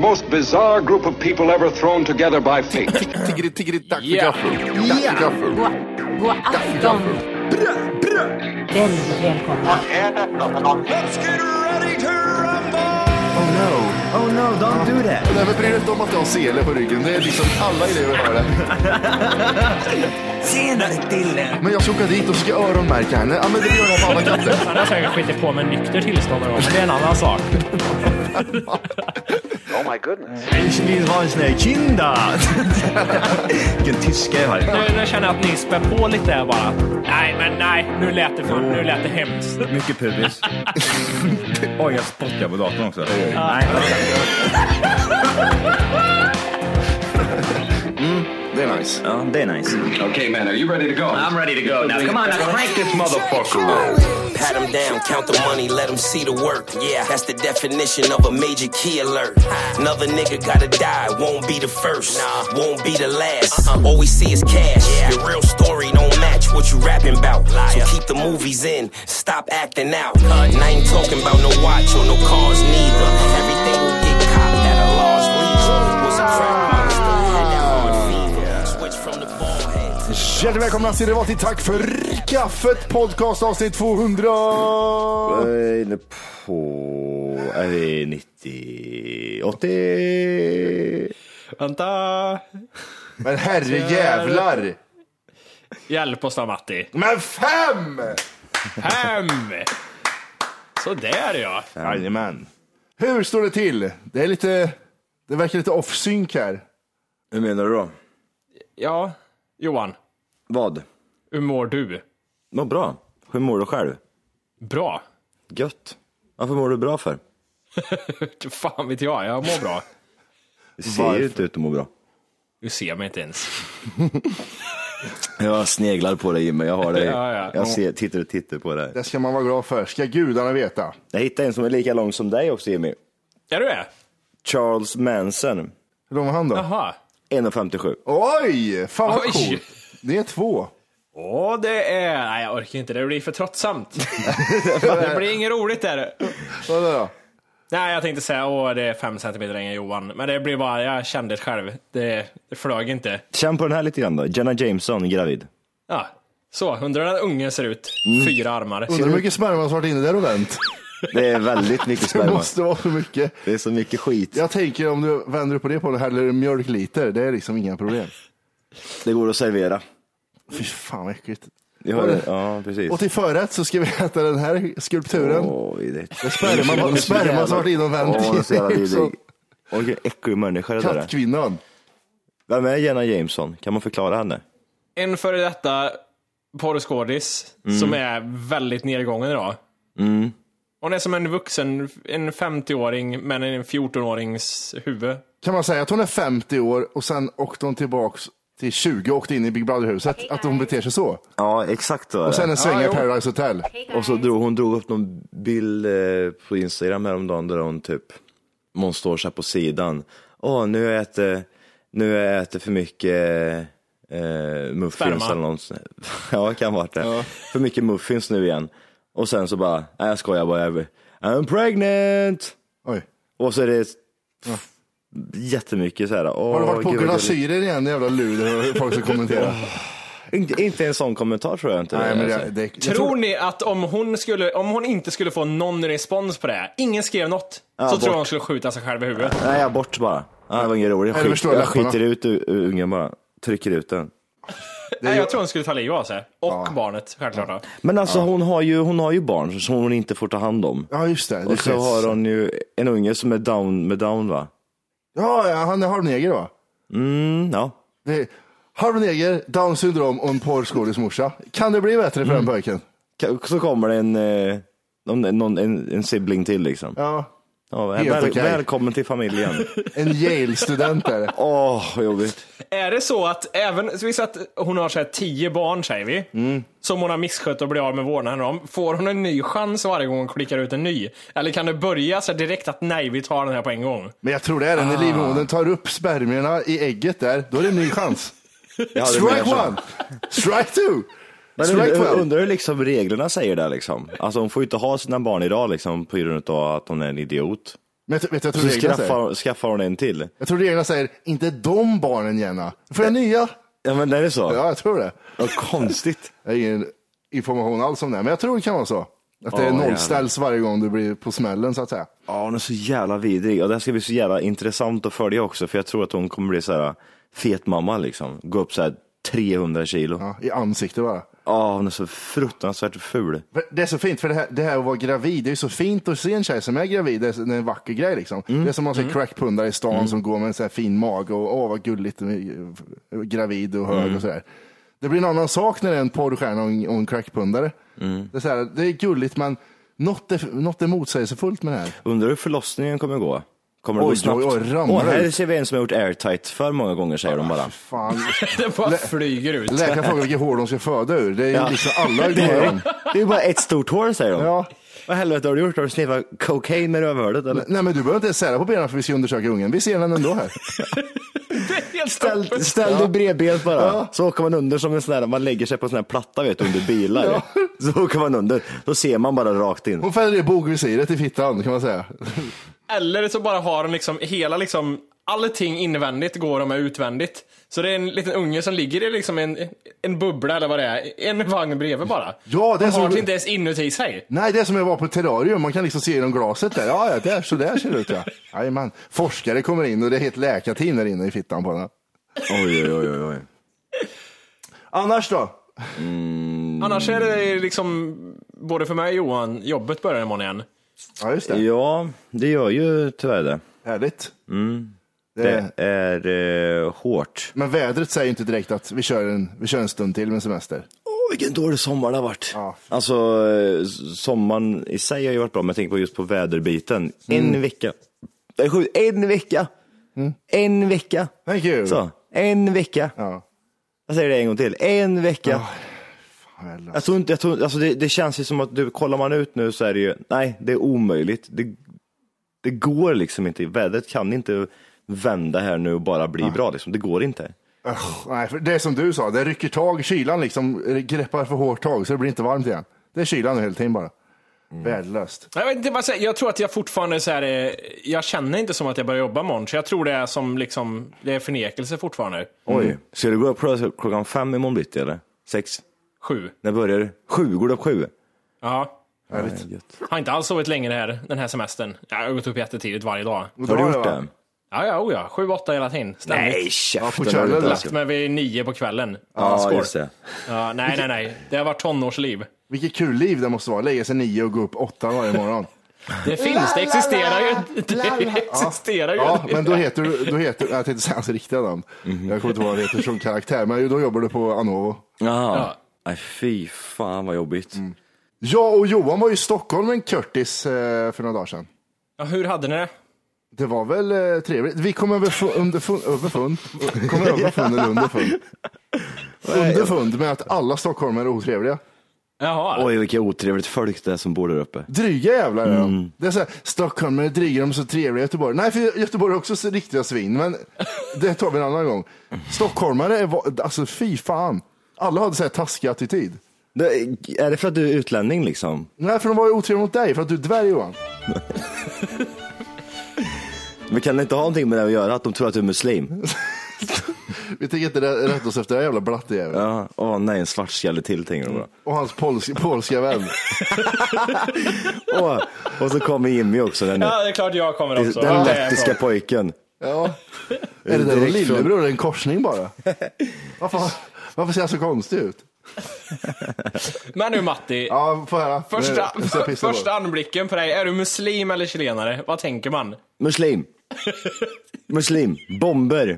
most bizarre group of people ever thrown together by fate. Tiggeri, tack för gaffel. Tack för gaffel. God afton. Väldigt välkomna. Let's get ready to rumble! Oh no, don't do that. Nej, men bryr dig inte om att jag har sele på ryggen. Det är liksom alla elever har det. Senare Dille. Men jag ska åka dit och ska öronmärka henne. Ja, men det gör jag på alla katter. Han har säkert skitit på med nykter tillstånd någon gång, men det är en annan sak. Oh my goodness. Ich vill ha en sån här kinda. Vilken tyska jag har. Nu känner jag att ni spär på lite där bara. Nej, nu lät det hemskt. Mycket pubis. Oj, jag spottar på datorn också. Nej. Det är nice. Ja, det är nice. Okay, man, are you ready to go? I'm ready to go. Now, come on, now crank this motherfucker. Pat them down, count the money, let them see the work. Yeah, that's the definition of a major key alert. Another nigga gotta die, won't be the first, won't be the last. All we see is cash. Your real story don't match what you rapping about. So keep the movies in, stop acting out. And I ain't talking about no watch or no cars neither. Everything will get copped at a lost leisure. Was a trap monster, had that hard fever. Switch from the ball head. Hjärtligt välkomna till det var till tack för kaffet podcast avsnitt 200. Inne på... Är det 90... 80... Vänta. Men herre jävlar. Hjälp oss då, Matti. Men 5! 5! Så där ja. Jajamän. Hur står det till? Det verkar lite off-sync här. Hur menar du då? Ja, Johan. Vad? Hur mår du? Mår bra. Hur mår du själv? Bra. Gött. Varför mår du bra för? Fan vet jag mår bra. Det ser ju inte ut att må bra. Du ser mig inte ens. Jag sneglar på dig, men jag har dig. Ja. Jag tittar på dig. Det ska man vara glad för. Ska gudarna veta. Jag hittade en som är lika lång som dig också, Jimmy. Är du det? Charles Manson. Hur lång var han då? Jaha. 1,57. Oj! Fan vad Oj. coolt. Det är 2. Det är... Nej, jag orkar inte. Det blir för tröttsamt. Det blir inget roligt där. Vad då? Nej, jag tänkte säga det är 5 centimeter längre än Johan. Men det blir bara, jag kände det själv. Det flög inte. Känn på den här lite grann då. Jenna Jameson, gravid. Ja, så. Undrar hur den ungen ser ut. 4 armar. Undrar hur mycket sperma som varit inne där och vänt. Det är väldigt mycket Det sperma. måste vara så mycket. Det är så mycket skit. Jag tänker om du vänder upp på det på en häller mjölkliter. Det är liksom inga problem. Det går att servera. Fy fan vad äckligt. Ja, precis. Och till förrätt så ska vi äta den här skulpturen. Det Sperma som varit in och vänt. Vilken äcklig människa det där är. Kattkvinnan. Vem är Jenna Jameson? Kan man förklara henne? En före detta porrskådis som är väldigt nedgången idag. Hon är som en vuxen, en 50-åring men en 14-årings huvud. Kan man säga att hon är 50 år och sen åkte hon tillbaks till 20 och åkte in i Big Brother-huset? Att hon beter sig så? Ja, exakt så. Och sen en sväng i Paradise Hotel. Och så drog hon upp någon bild på Instagram häromdagen där hon hon står så här på sidan. Nu har jag ätit för mycket muffins Sperma. eller något. Ja, det kan vara det. Ja. För mycket muffins nu igen. Och sen så bara, jag skojar bara. I'm pregnant! Oj. Och så är det jättemycket så här. Har du varit på glasyrer igen, jävla luder, folk som kommenterar? Inte en sån kommentar tror jag inte. Nej, men jag Tror ni att om hon inte skulle få någon respons på det, ingen skrev något, så bort. tror jag hon skulle skjuta sig själv i huvudet. Nej, jag bort bara. Det var ingen roligt. Jag skiter ut ungen bara. Trycker ut den. Nej, jag tror hon skulle ta liv av sig. Och barnet, självklart. Ja. Men alltså hon har ju barn som hon inte får ta hand om. Ja, just det. Och så har hon ju en unge som är down va? Ja, han är halvneger va? Ja. Halvneger, Down syndrom och en porrskådismorsa. Kan det bli bättre för den pojken? Så kommer det en sibling till liksom. Ja. Välkommen till familjen. En Yale-student är det. Vad jobbigt. Är det så att även, så vi säger att hon har så här 10 barn säger vi, som hon har misskött och blir av med vårdnaden om, får hon en ny chans varje gång hon klickar ut en ny? Eller kan det börja så direkt att nej, vi tar den här på en gång? Men jag tror det är när livmodern tar upp spermierna i ägget där, då är det en ny chans. Strike 1, strike 2. Men undrar hur liksom reglerna säger det liksom. Alltså hon får ju inte ha sina barn idag liksom på grund av att hon är en idiot. Men jag tror reglerna säger. Skaffar hon en till? Jag tror reglerna säger, inte de barnen gärna. För den nya. Ja, men det är så? Ja, jag tror det. Vad konstigt. Jag har ingen information alls om det, men jag tror det kan vara så. Att det nollställs varje gång du blir på smällen, så att säga. Ja, hon är så jävla vidrig. Och det ska bli så jävla intressant att följa också. För jag tror att hon kommer bli så här fet mamma liksom. Gå upp så här 300 kilo. Ja, i ansiktet bara. Ja, hon är så fruktansvärt ful. Det är så fint, för det här att vara gravid, det är så fint att se en tjej som är gravid. Det är en vacker grej liksom. Det är som man ser crackpundare i stan som går med en så här fin mage och vad gulligt, gravid och hög och sådär. Det blir en annan sak när det är en porrstjärna och en crackpundare. Det är så här, det är gulligt, men något är motsägelsefullt med det här. Undrar hur förlossningen kommer gå? Kommer det gå snabbt? Här ser vi en som har gjort airtight för många gånger, säger de bara. Fan. Det bara flyger ut. Läkaren frågar vilket hår de ska föda ur. Det är liksom alla går. Det är bara ett stort hår, säger de. Ja. Vad helvete har du gjort? Har du sniffat cocaine med rövhålet, eller? Nej, men du behöver inte sära på benen för vi ska undersöka ungen. Vi ser den ändå här. Ställ dig bredbent bara. Ja. Så åker man under som en sån här, man lägger sig på en sån här platta, vet du, under bilar. Ja. Så åker man under. Då ser man bara rakt in. Hon fäller det bogvisiret i fittan, kan man säga. Eller så bara har den liksom hela liksom, allting invändigt går de med utvändigt. Så det är en liten unge som ligger i liksom en bubbla eller vad det är. En vagn bredvid bara. Ja, det är har inte ens inuti sig. Nej, det är som jag var på terrarium. Man kan liksom se genom glaset där. Ja, det är så där ser det ut, ja. Jajamän. Forskare kommer in och det är helt läkarteam där inne i fittan på den. Oj. Annars då? Annars är det liksom, både för mig och Johan, jobbet börjar imorgon igen. Ja, just det. Ja, det gör ju tyvärr det. Härligt. Det är hårt. Men vädret säger inte direkt att vi kör en stund till med semester. Vilken dålig sommar det har varit. Ja. Alltså, sommaren i sig har ju varit bra, men jag tänker på just på väderbiten. En vecka. Det är sjukt. En vecka. En vecka. Thank you. Så, en vecka. Ja. Jag säger det en gång till. En vecka. Oh, jag tror, alltså det känns ju som att kollar man ut nu så är det ju, nej, det är omöjligt. Det går liksom inte. Vädret kan inte vända här nu och bara bli bra liksom. Det går inte. Nej, för det är som du sa, det rycker tag, kylan liksom greppar för hårt tag så det blir inte varmt igen. Det är kylan hela tiden bara. Värdelöst. Jag vet inte vad jag säger. Jag tror att jag fortfarande så här, jag känner inte som att jag börjar jobba imorgon, så jag tror det är som liksom, det är förnekelse fortfarande. Oj, ska du gå upp klockan 5 imorgon bitti eller? 6? 7. När börjar du? 7, går du upp 7? Ja. Har inte alls sovit länge den här semestern. Jag har gått upp jättetidigt varje dag. Har du gjort det? Ja, 7-8 hela tiden. Ständigt. Nej, käften. Ja, Jag lagt mig vid 9 på kvällen. Ja, just det. Ja, nej. Det har varit tonårsliv. Vilket kul liv det måste vara. Lägga sig 9 och gå upp 8 varje morgon. Det finns, det existerar ju. Det existerar ju. Ja, men då heter jag tänkte säga hans riktiga namn. Jag kommer inte ihåg vad han heter som karaktär, men då jobbar du på Anovo. Ja. Nej, fy fan vad jobbigt. Jag och Johan var i Stockholm med en Curtis för några dagar sedan. Ja, hur hade ni det? Det var väl trevligt. Vi kom underfund med att alla stockholmare är otrevliga. Jaha. Oj, vilket otrevligt folk det är som bor där uppe. Dryga jävlar är de. Det är så här, stockholmare dryga, de är så trevliga i Göteborg. Nej, för Göteborg är också så riktiga svin, men det tar vi en annan gång. Stockholmare är, alltså fy fan. Alla hade så här taskig attityd. Är det för att du är utlänning liksom? Nej, för de var ju otrevliga mot dig, för att du är dvärg, Johan. Men kan det inte ha någonting med det att göra, att de tror att du är muslim? Vi tänker inte rätta oss efter det jävla blattejävel. Ja, nej, en svartskalle till, tänker de. Och hans polska vän. och så kommer Jimmy också. Ja, det är klart jag kommer också. Den lettiska pojken. Ja. Är det där lillebror? Är det en korsning bara? Varför ser jag så konstig ut? Men nu Matti, ja, får höra. Första anblicken på dig, är du muslim eller chilenare? Vad tänker man? Muslim, bomber,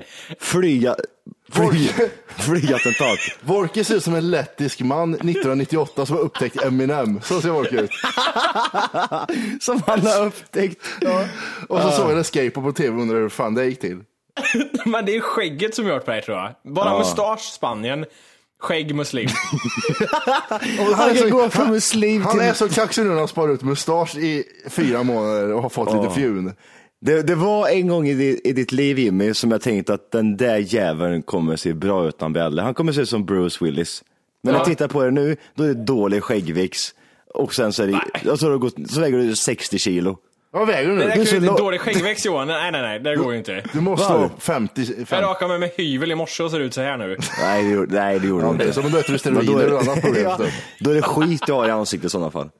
flygattentat. Vorke ser ut som en lettisk man 1998 som har upptäckt Eminem. Så ser Vorke ut. Som han har upptäckt. Ja. Och så såg jag en escape på tv och undrade hur fan det gick till. Men det är skägget som gjort på dig, tror jag. Bara mustasch, Spanien. Skägg, muslim. Han är så kaxig nu när han sparar ut mustasch i 4 månader och har fått lite fjun. Det var en gång i ditt liv, Jimmy, som jag tänkte att den där jäveln kommer se bra ut när han blir äldre. Han kommer se ut som Bruce Willis. Men när jag tittar på det nu, då är det dålig skäggväxt. Och sen så, är det, och så väger du 60 kilo. Vad väger du Det nu? där kan ju inte dålig skäggväxt Johan. Nej, det går ju inte. Du måste ha 50. Jag rakade mig med hyvel i morse och ser ut så här nu. Nej, det gjorde du inte. Som om du äter steroider eller annat problem. Ja, då är det skit jag har i ansiktet i sådana fall.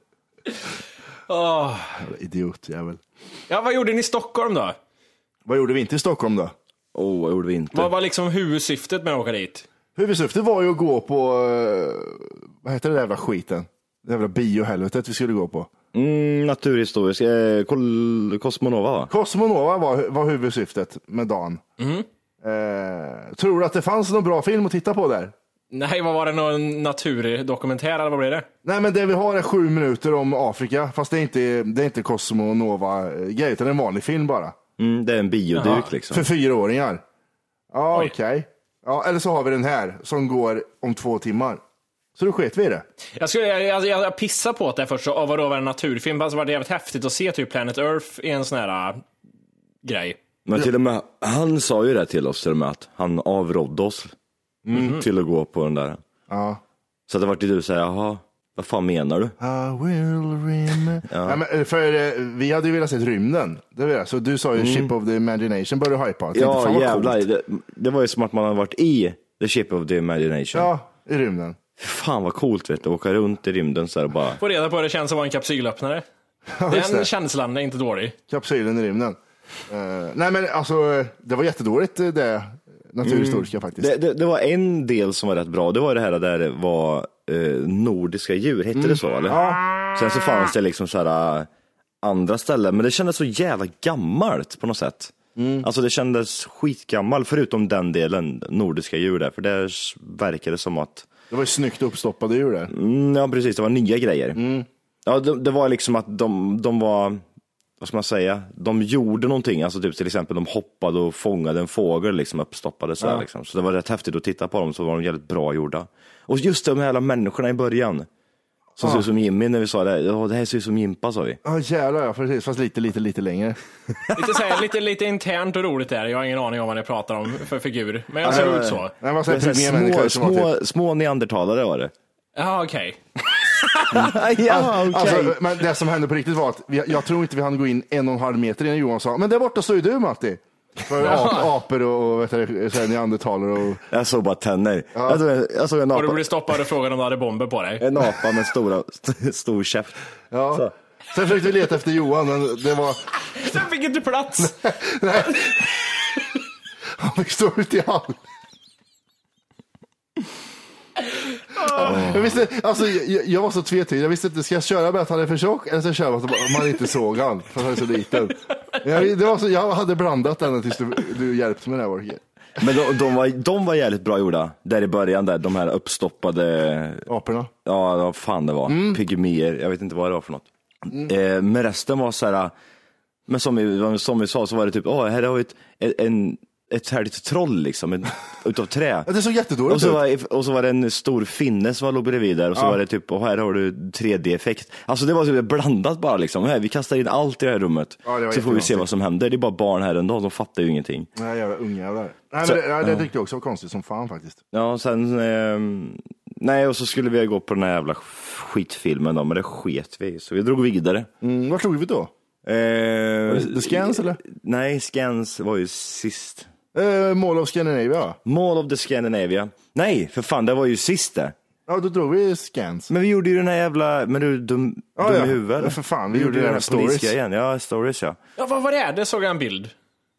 Idiotjävel. Ja, vad gjorde ni i Stockholm då? Vad gjorde vi inte i Stockholm då? Vad gjorde vi inte? Vad var liksom huvudsyftet med att åka dit? Huvudsyftet var ju att gå på, vad heter det där jävla skiten? Det jävla biohelvetet vi skulle gå på. Naturhistorisk, Cosmonova va? Cosmonova var huvudsyftet med dagen. Tror du att det fanns någon bra film att titta på där? Nej, vad var det? Någon naturdokumentär eller vad blev det? Nej, men det vi har är 7 minuter om Afrika. Fast det är inte Cosmonova-grej, utan det är en vanlig film bara. Det är en bioduk liksom. För 4-åringar. Ja, okej. Ja, eller så har vi den här som går om 2 timmar. Så då sket vi i det. Jag pissar på det först och vadå var en naturfilm. Alltså var det jävligt häftigt att se typ Planet Earth i en sån här grej. Men till och med, han sa ju det till oss till och med att han avrådde oss till att gå på den där. Ja. Så det var till du säger, jaha, vad fan menar du? I will remember. Ja, men för vi hade ju velat se rymden. Det var det. Så du sa ju Ship of the Imagination började hypa. Ja, jävlar. Det var ju som att man hade varit i The Ship of the Imagination. Ja, i rymden. Fan vad coolt vet du, åka runt i rymden så här bara. Få reda på hur det känns att vara en kapsylöppnare. Den känslan är inte dålig. Kapsylen i rymden. Nej men alltså, det var jättedåligt det naturhistoriska faktiskt. Det var en del som var rätt bra. Det var det här där det var nordiska djur, hette det så eller? Ja. Sen så fanns det liksom så här andra ställen, men det kändes så jävla gammalt på något sätt. Alltså det kändes skitgammalt förutom den delen nordiska djur där, för det verkade som att det var ju snyggt uppstoppade djur där. Ja precis, det var nya grejer. Ja, det var liksom att de var, vad ska man säga, de gjorde någonting, alltså typ till exempel de hoppade och fångade en fågel liksom uppstoppade så här, liksom. Så det var rätt häftigt att titta på dem, så var de jävligt bra gjorda. Och just de här människorna i början som ser ut som Jimmy när vi sa det, det här ser ut som Jimpa sa vi. Ja jävlar, ja precis, fast lite längre. Lite, så här, lite internt och roligt där. Jag har ingen aning om vad ni pratar om för figur. Men jag ser ut så. Nej, vad säger små neandertalare var det. Ja, okej. Alltså, men det som hände på riktigt var att jag tror inte vi hann gå in 1,5 meter innan Johan sa, men där borta står ju du Matti. För apor och vet du, så här, neandertalare och... Jag såg bara tänder. Jag såg en apa. Och du blev stoppad och frågade om du hade bomber på dig. En apa med stor käft. Ja. Så. Sen försökte vi leta efter Johan, men det var... Sen fick inte plats. Nej. Han fick stå ut i hall. Jag visste, alltså, jag var så tvetydig. Jag visste inte, ska jag köra med att han är för tjock eller ska jag köra med att man inte såg han för han är så liten. Jag hade blandat den tills du hjälpte mig där. Men de var jävligt bra gjorda där i början där, de här uppstoppade aporna. Ja, vad fan det var. Pygmier, jag vet inte vad det var för något. Men resten var så här, men som vi sa så var det typ, här har vi ett härligt troll liksom, utav trä. Ja, det såg jättedåligt ut. Och så var det en stor finne som var bredvid där. Och så var det typ, och här har du 3D-effekt. Alltså det var typ blandat bara liksom. Vi kastar in allt i det här rummet. Ja, så får vi se vad som händer. Det är bara barn här ändå, de fattar ju ingenting. Nej, jävla ungjävlar. Nej, men det tyckte jag också var konstigt som fan faktiskt. Ja, sen... och så skulle vi gå på den här jävla skitfilmen då, men det sket vi. Så vi drog vidare. Vad tog vi då? The Scans eller? Nej, Scans var ju sist. Mall of Scandinavia. Mall of the Scandinavia. Nej, för fan, det var ju sist det. Ja, då drog vi Scans. Men vi gjorde ju den här jävla, men du dum i huvudet. Ja, för fan, vi gjorde den här stories. Ja, stories ja. Ja, vad var det? Det såg jag en bild.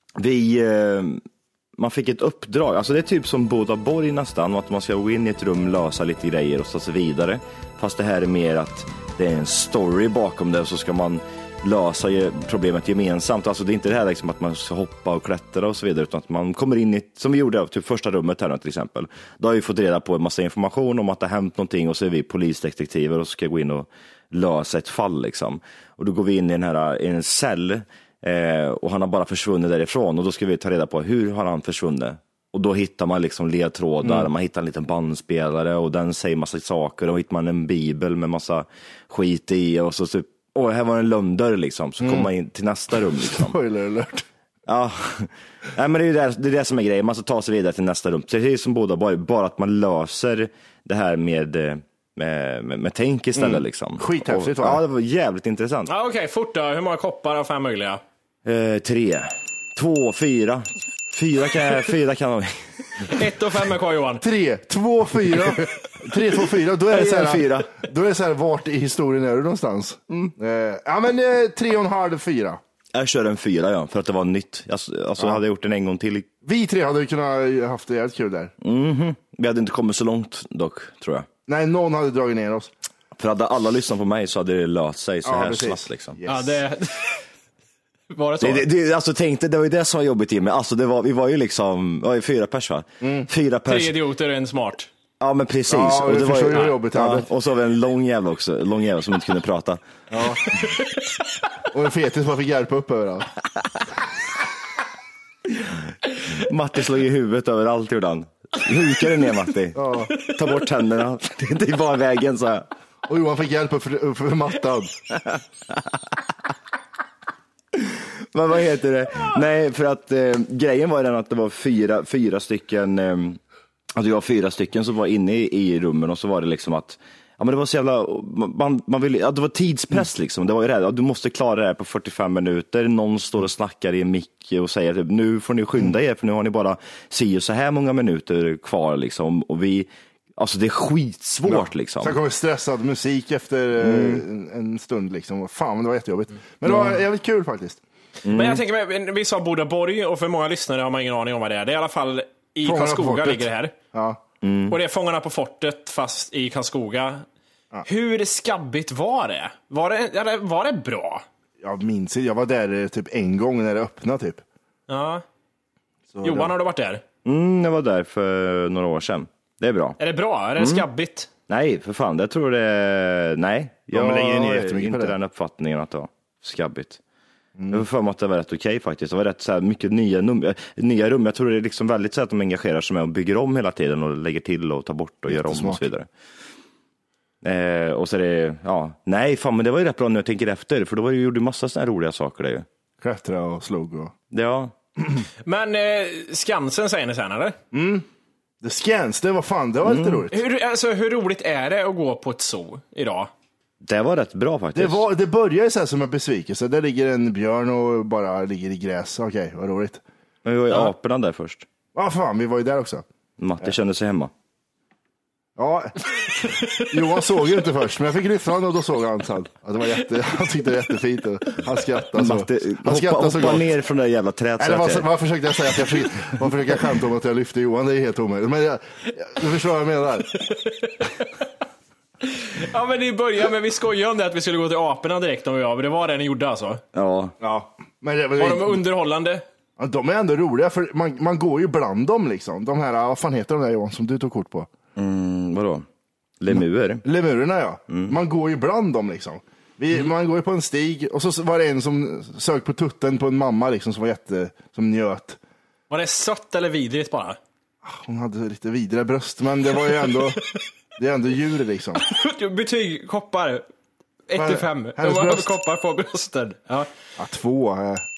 Man fick ett uppdrag, alltså det är typ som Boda Borg nästan, att man ska gå in i ett rum, lösa lite grejer och så vidare. Fast det här är mer att det är en story bakom det, och så ska man lösa problemet gemensamt. Alltså det är inte det här liksom att man ska hoppa och klättra och så vidare, utan att man kommer in i, som vi gjorde typ första rummet här till exempel. Då har vi fått reda på en massa information om att det har hänt någonting, och så är vi polisdetektiver och ska gå in och lösa ett fall liksom. Och då går vi in i en cell och han har bara försvunnit därifrån, och då ska vi ta reda på hur har han försvunnit. Och då hittar man liksom ledtrådar, man hittar en liten bandspelare och den säger massa saker, och då hittar man en bibel med massa skit i, och så typ här var en lömdörr liksom, så kommer man in till nästa rum liksom. Spoiler alert. Ja, nej, men det är det som är grejen, man ska ta sig vidare till nästa rum. Det är som Boda Borg, bara att man löser det här med med tänk istället liksom. Skithäftigt, Och, va? ja, det var jävligt intressant. Ja, okej, fort då. Hur många koppar av 5 möjliga? 3, 2, 4. 4 kan 1 och 5 är kvar, Johan. 3, 2, 4. 3, 2, 4. Då är det så här, 4. då är det så här, vart i historien är du någonstans? Ja, men 3,5, 4. Jag kör en 4, ja, för att det var nytt. Alltså hade jag gjort den en gång till. Vi 3 hade kunnat haft det jävligt kul där. Vi hade inte kommit så långt dock, tror jag. Nej, någon hade dragit ner oss. För hade alla lyssnat på mig så hade det löst sig så här precis. snabbt liksom. Yes. Ja, det... Var det så? Alltså tänkte, det var ju det som var jobbigt i mig. Alltså vi var ju liksom, 4 pers va? 4 pers. 3 idioter och en smart. Ja men precis. Ja, och det var förstår ju jobbigt. och så var det en lång jävla också, som inte kunde prata. Ja. Och en fetis man fick hjälpa upp överallt. Matti slog i huvudet överallt gjorde han. Hukade ner Matti. Ja. Ta bort tänderna. Det är bara vägen så här. Och Johan fick hjälp upp för mattan. Men vad heter det? Nej, för att grejen var den att det var fyra stycken, alltså det var 4 stycken som var inne i rummen och så var det liksom att ja, men det var så jävla, man ville, ja, det var tidspress liksom. Det var ju det här, du måste klara det här på 45 minuter. Någon står och snackar i en mick och säger typ, nu får ni skynda er för nu har ni bara så här många minuter kvar liksom. Och alltså det är skitsvårt liksom. Sen kommer stressad musik efter en stund liksom. Fan, det var jättejobbigt. Men det var jävligt kul faktiskt. Men jag tänker mig, vi sa Bodaborg och för många lyssnare har man ingen aning om vad det är. Det är i alla fall i Fångarna på Karlskoga fortet. ligger det här. Ja. Och det är Fångarna på fortet fast i Karlskoga. Hur skabbigt var det? Var det bra? Jag minns inte, jag var där typ en gång när det öppnade typ. Ja. Så Johan, har du varit där? Jag var där för några år sedan. Det är bra. Är det bra? Är det skabbigt? Nej, för fan, jag tror det, nej. Jag men lägger ner har jättemycket på inte det. den uppfattningen att det var skabbigt. Jag får för mig att det var rätt okej faktiskt. Det var rätt så här mycket nya rum. Jag tror det är liksom väldigt så att de engagerar sig med och bygger om hela tiden och lägger till och tar bort och gör om och så vidare. Och så är det, nej fan, men det var ju rätt bra när jag tänker efter, för då gjorde massa sådana här roliga saker där ju. Klättra och slog och... Ja. Men Skansen säger ni sen, eller? Det Skans, det var fan, det var lite roligt. Hur roligt är det att gå på ett zoo idag? Det var rätt bra faktiskt. Det började så här som en besvikelse. Där ligger en björn och bara ligger i gräs. Okej, vad roligt. Men vi var ju aporna där först. Ja, fan, vi var ju där också. Matte kände sig hemma. Ja, Johan såg ju inte först, men jag fick lyfta honom och då såg han sen. Ja, det var han tyckte det var jättefint och han skrattade så. Matte, Han skrattade så hoppa gott. ner från det där jävla trädet. Nej, vad försökte jag säga? Vad försökte jag skämta om att jag lyfte Johan? Det är helt omöjligt. Men du förstår vad jag menar. Ja, men i början, men vi skojade om det att vi skulle gå till aporna direkt om vi var. Det var det ni gjorde alltså? Ja. Men Var de underhållande? Ja, de är ändå roliga, för man går ju bland dem liksom. De här, vad fan heter de där Johan som du tog kort på? Vadå? Lemurer? Lemurerna, ja. Man går ju bland dem liksom. Man går ju på en stig och så var det en som sög på tutten på en mamma liksom som var som njöt. Var det sött eller vidrigt bara? Hon hade lite vidare bröst, men det var ju ändå det är ändå djur liksom. Betyg, koppar. 1-5. Hennes Hur många bröst. koppar på brösten? Ja. 2.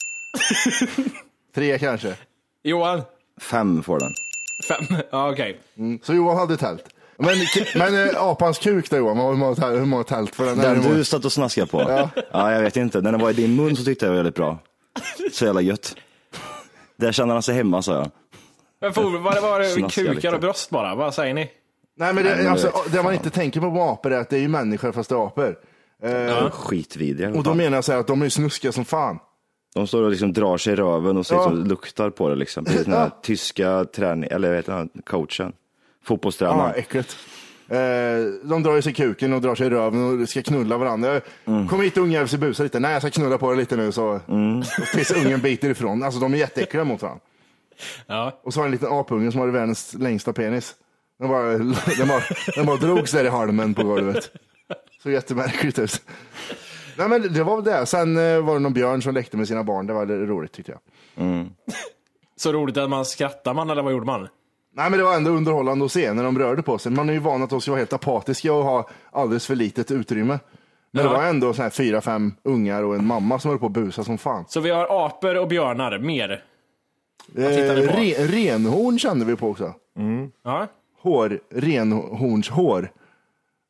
3 kanske. Johan? 5 får den. 5. Ja, okej. Så Johan hade tält. Men apans kuk då Johan, hur många tält för den? Den du satt och snaskade på? Ja, jag vet inte. När den var i din mun så tyckte jag det var väldigt bra. Så jävla gött. Där känner han sig hemma, sa jag. Men var det Snaskiga kukar lite. och bröst bara? Vad säger ni? Nej, men det man inte tänker på med apor är att det är ju människor fast det är apor. Skitvidriga. Och då menar jag så här att de är snuskiga som fan. De står och liksom drar sig i röven och så luktar på det liksom. Precis den här tyska träning, eller jag vet inte, coachen. Fotbollstränaren. Ja, äckligt. De drar ju sig i kuken och drar sig i röven och ska knulla varandra. Kom hit ungjävel, så busar lite. Nej, jag ska knulla på det lite nu så tills ungen biter ifrån. Alltså de är jätteäckliga mot varandra. Ja. Och så har en liten apunge som har världens längsta penis. Den bara drogs där i halmen på golvet. Så jättemärkligt ut. Nej, men det var väl det. Sen var det någon björn som lekte med sina barn. Det var roligt tyckte jag. Så roligt att man skrattar man, eller vad gjorde man? Nej, men det var ändå underhållande att se när de rörde på sig. Man är ju van att de ska vara helt apatiska och ha alldeles för litet utrymme. Men det var ändå så här 4-5 ungar och en mamma som höll på att busa som fan. Så vi har apor och björnar, mer? Vad tittar ni på? Renhorn kände vi på också. Ja. Renhornshår.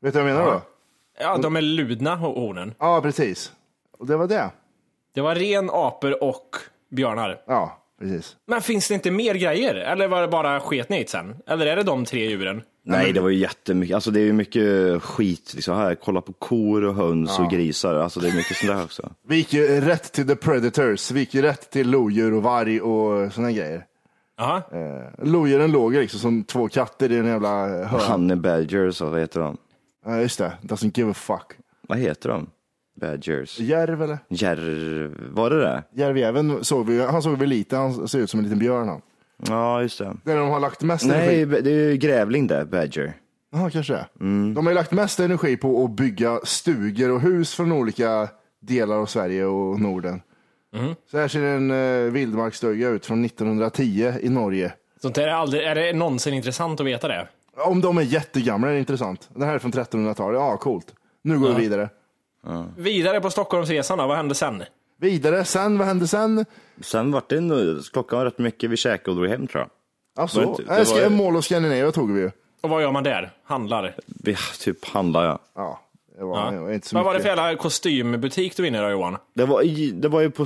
Vet du vad jag menar då? Ja, de är ludna hornen. Ja, precis. Och det var det. Det var ren, apor och björnar. Ja, precis. Men finns det inte mer grejer? Eller var det bara sketnit sen? Eller är det de 3 djuren? Nej, det var ju jättemycket. Alltså det är ju mycket skit liksom här. Kolla på kor och höns och grisar. Alltså det är mycket sånt där också. Vi gick ju rätt till the predators. Vi gick ju rätt till lodjur och varg och såna grejer. Aha. Lodjuren låg liksom som 2 katter i en jävla hörn. Honey badgers, vad heter de? Ja, just det. Doesn't give a fuck. Vad heter de? Badgers. Järv eller? Var det? Järvjäveln såg vi, han såg väl lite, han ser ut som en liten björn han. Ja, just det. Där de har lagt mest Nej, energi. det är ju grävling där, badger. Ja, kanske det. De har ju lagt mest energi på att bygga stugor och hus från olika delar av Sverige och Norden. Så här ser en vildmarksstuga ut från 1910 i Norge. Sånt är det någonsin intressant att veta det? Om de är jättegamla är det intressant. Det här är från 1300-talet, ja coolt. Nu går vi vidare. Vidare på Stockholmsresan då, vad hände sen? Vidare, sen, vad hände sen? Sen var det klockan var rätt mycket, vi käkade och drog hem tror jag. Alltså, Det var- Mall of Scandinavia tog vi ju. Och vad gör man där? Handlar? Vi typ handlade, ja. Ja, det var inte så Vad var det mycket. för jävla kostymbutik du vinner då, Johan? Det var ju på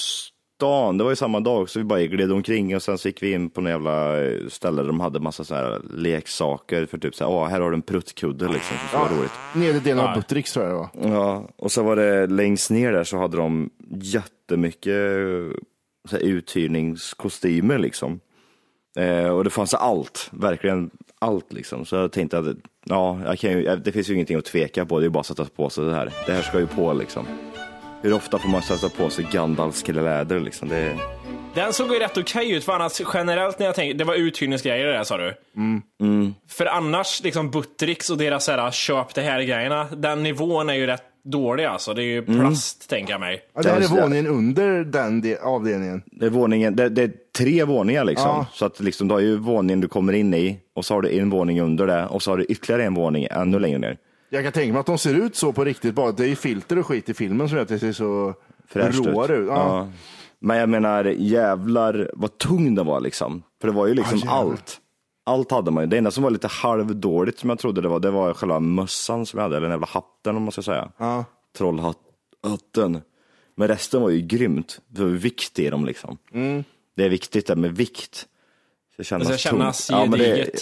stan, det var ju samma dag så vi bara gled omkring och sen så gick vi in på några jävla ställe där de hade massa så här leksaker för typ så här, här har du en pruttkudde liksom, som var roligt. Nedre delen av Buttericks tror jag det var. Ja, och så var det längst ner där så hade de jättemycket så här, uthyrningskostymer liksom. Och det fanns allt, verkligen allt liksom. Så jag tänkte att det finns ju ingenting att tveka på, det är bara att sätta på sig det här. Det här ska ju på liksom. Hur ofta får man sätta på sig Gandalfs läder liksom? Den såg ju rätt okej ut, för annars generellt när jag tänkte, det var uthyrningsgrejer där sa du. För annars liksom Buttericks och deras här, köp det här grejerna, den nivån är ju rätt dålig alltså. Det är ju plast tänker jag mig. Ja, det här är våningen under den avdelningen. Det är våningen, det är 3 våningar liksom. Ja. Så att liksom, du har ju våningen du kommer in i och så har du en våning under det och så har du ytterligare en våning ännu längre ner. Jag kan tänka mig att de ser ut så på riktigt, bara det är filter och skit i filmen som gör att det ser så råare ut. Ja. Men jag menar, jävlar vad tung det var liksom. För det var ju liksom allt. Allt hade man ju. Det enda som var lite halvdåligt som jag trodde det var själva mössan som jag hade, eller den jävla hatten om man ska säga. Ja. Trollhatten. Men resten var ju grymt. Det var vikt i dem liksom. Det är viktigt det med vikt. Det kännas gediget.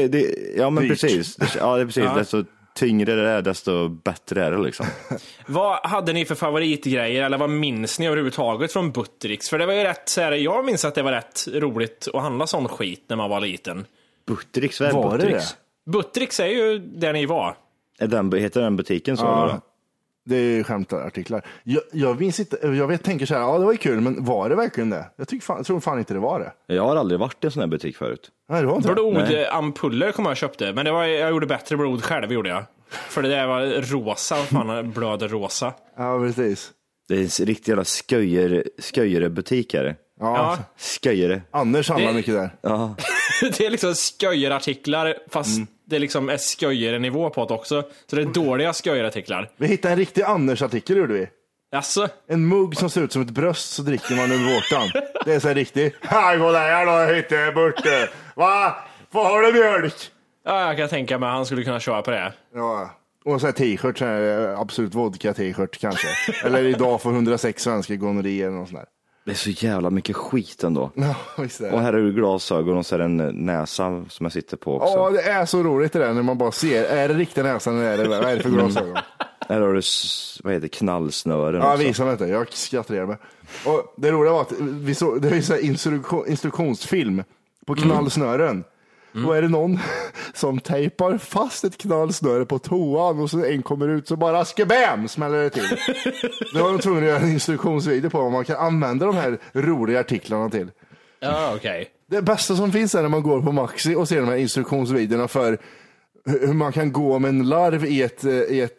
Precis. Ja, det är precis. Desto tyngre det är, desto bättre är det liksom. Vad hade ni för favoritgrejer, eller vad minns ni överhuvudtaget från Buttericks? För det var ju rätt så här, jag minns att det var rätt roligt att handla sån skit när man var liten. Buttericks, Var det? Buttericks är ju där ni var. Heter den butiken så? Ja. Eller? Det är ju skämtartiklar. Jag minns inte, tänker så här, det var ju kul, men var det verkligen det? Jag tror fan inte det var det. Jag har aldrig varit i en sån här butik förut. Nej, det var inte det. Blodampuller kom jag köpte, men det var, jag gjorde bättre blod själv gjorde jag. För det där var rosa, fan blöder rosa. Ja, precis. Det är en riktig jävla sköjare-butik är det. Ja. Sköjare. Anders handlar mycket där. Ja. Det är liksom sköjarartiklar, fast det liksom är sköjare-nivå på det också. Så det är dåliga sköjarartiklar. Vi hittade en riktig Anders-artikel, gjorde vi. Alltså, En mugg som ser ut som ett bröst, så dricker man ur vårtan. Det är så här riktigt. Här går det här då, hittade borta. Va? Vad har du mjölk? ja, jag kan tänka mig att han skulle kunna köra på det. Ja. Och så här t-shirt, så här, absolut vodka t-shirt kanske. Eller idag får 106 svenska gonorré eller något sånt där. Det är så jävla mycket skit ändå. Ja, visst är det. Och här är det glasögon och så är det en näsa som jag sitter på också. Ja, det är så roligt det där när man bara ser, är det riktiga näsan eller vad är det för glasögon? Här har du, vad heter det, knallsnören Ja, också. visa mig inte, jag skrattar med. Och det roliga var att vi såg, det är så här instruktionsfilm på knallsnören. Och är det någon som tejpar fast ett knallsnöre på toan och så en kommer ut så bara skebam smäller det till. Då var de tvungna att göra en instruktionsvideo på vad man kan använda de här roliga artiklarna till. Ja, okej. Det bästa som finns är när man går på Maxi och ser de här instruktionsvideorna för hur man kan gå med en larv i ett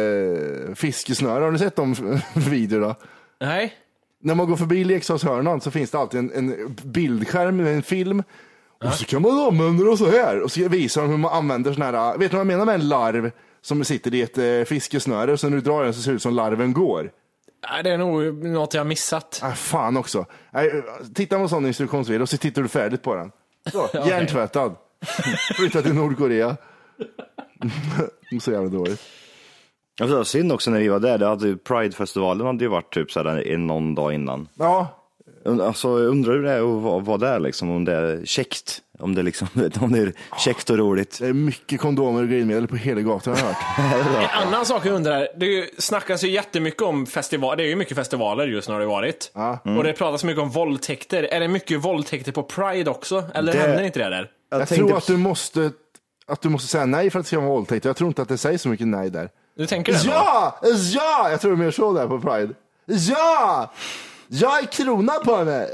fiskesnöre. Har ni sett de videorna? Nej. När man går förbi leksakshörnan så finns det alltid en bildskärm med en film. Och så kan man använda det så här. Och så visar de hur man använder sån här. Vet du vad jag menar med en larv som sitter i ett fiskesnöre? Så när du drar den så ser det ut som larven går. Nej, det är nog något jag har missat. Fan också. Titta på en sån instruktionsvideo och så tittar du färdigt på den. Så, hjärntvättad. Flytta till Nordkorea. Så jävla dåligt. Alltså, det var synd också när vi var där. Det hade ju Pride-festivalen hade ju varit typ sådär någon dag innan. Ja. Alltså undrar du det är att vara där liksom, om det är käckt. Om det liksom, om det är käckt och roligt. Det är mycket kondomer och glidmedel på hela gatan, har jag hört. En annan sak jag undrar, det snackas ju jättemycket om festivaler, det är ju mycket festivaler just när det har varit. Och det pratas mycket om våldtäkter. Är det mycket våldtäkter på Pride också? Eller händer inte det där? Jag tror att du måste säga nej för att det ska vara våldtäkt. Jag tror inte att det säger så mycket nej där. Du tänker det? Ja! Ja! Jag tror det är mer så där på Pride. Ja! Jag är krona på mig!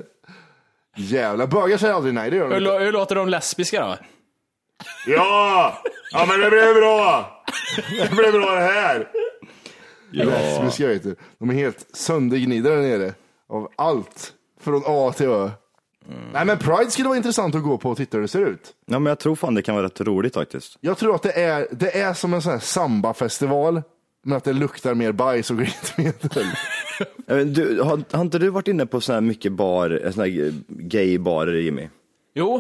Jävla bögar säger aldrig nej, det gör de inte. Hur låter de lesbiska då? Ja! Ja, men det blir bra! Det blir bra det här! Ja. Lesbiska, vet du. De är helt söndergnidda där nere. Av allt. Från A till Ö. Nej, men Pride skulle vara intressant att gå på och titta hur det ser ut. Ja, men jag tror fan det kan vara rätt roligt faktiskt. Jag tror att det är som en sån här samba-festival, men att det luktar mer bajs och glidmedel. Du, har inte du varit inne på sån här mycket sån här gay-barer, Jimmy? Jo,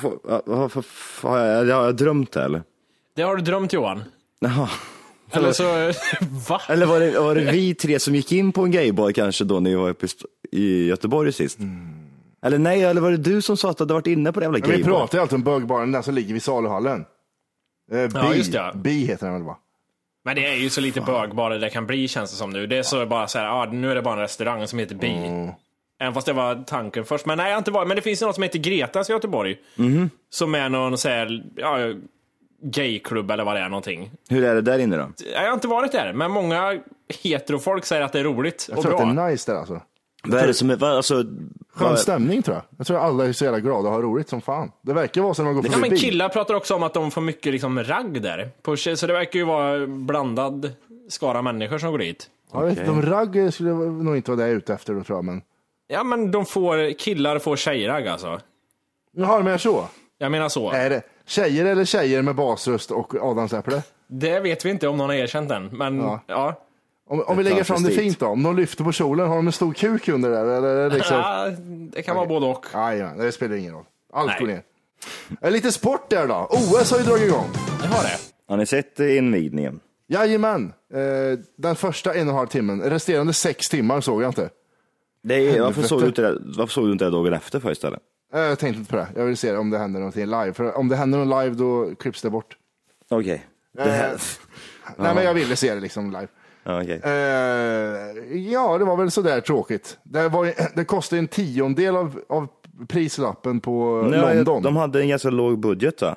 Har jag drömt det, eller? det har du drömt, Johan. Jaha. Eller så, va? Eller var det vi tre som gick in på en gaybar kanske då när vi var uppe i Göteborg sist? Eller nej, eller var det du som sa att du hade varit inne på det jävla gaybar? Vi pratar ju alltid om bögbaren där som ligger vid Saluhallen. Ja, just det. Bi heter den väl, va? Men det är ju så lite bögbarer det kan bli, känns det som nu. Det är så bara så här, nu är det bara en restaurang som heter Bi. Även fast det var tanken först. Men nej, jag har inte varit. Men det finns ju något som heter Gretas i Göteborg. Som är någon så här, gayklubb eller vad det är någonting. Hur är det där inne då? Jag har inte varit där, men många heterofolk säger att det är roligt och Jag tror bra. att det är nice där alltså. Vad är det som är, alltså... Skön stämning tror jag. Jag tror att alla är så jävla glada och har roligt som fan. Det verkar vara som att man går Ja, förbi men bil. killar pratar också om att de får mycket liksom ragg där. Så det verkar ju vara blandad skara människor som går dit. Ja, jag vet inte, de ragg skulle nog inte vara det ute efter då, tror jag, men... Ja, men killar får tjejragg alltså. Jaha, men så? Jag menar så. Är det tjejer eller tjejer med basröst och adamsäpple? Det vet vi inte om någon har erkänt än, men ja. Om vi lägger fram det fint då, om de lyfter på kjolen, har de en stor kuk under där? Eller liksom... Ja, det kan vara både och. Nej, det spelar ingen roll. Allt Nej. går ner. Lite sport där då. OS har ju dragit igång. Det har det. Har ni sett invigningen? Jajamän. Den första 1,5 timmen. Resterande 6 timmar såg jag inte. Varför såg du inte det dagen efter för istället? Jag tänkte inte på det. Jag vill se om det händer någonting live. För om det händer någon live, då klipps det bort. Okej. Nej, men jag ville se det liksom live. Okay. Ja, det var väl sådär tråkigt. Det kostade en 10% av prislappen på London. De hade en ganska låg budget va?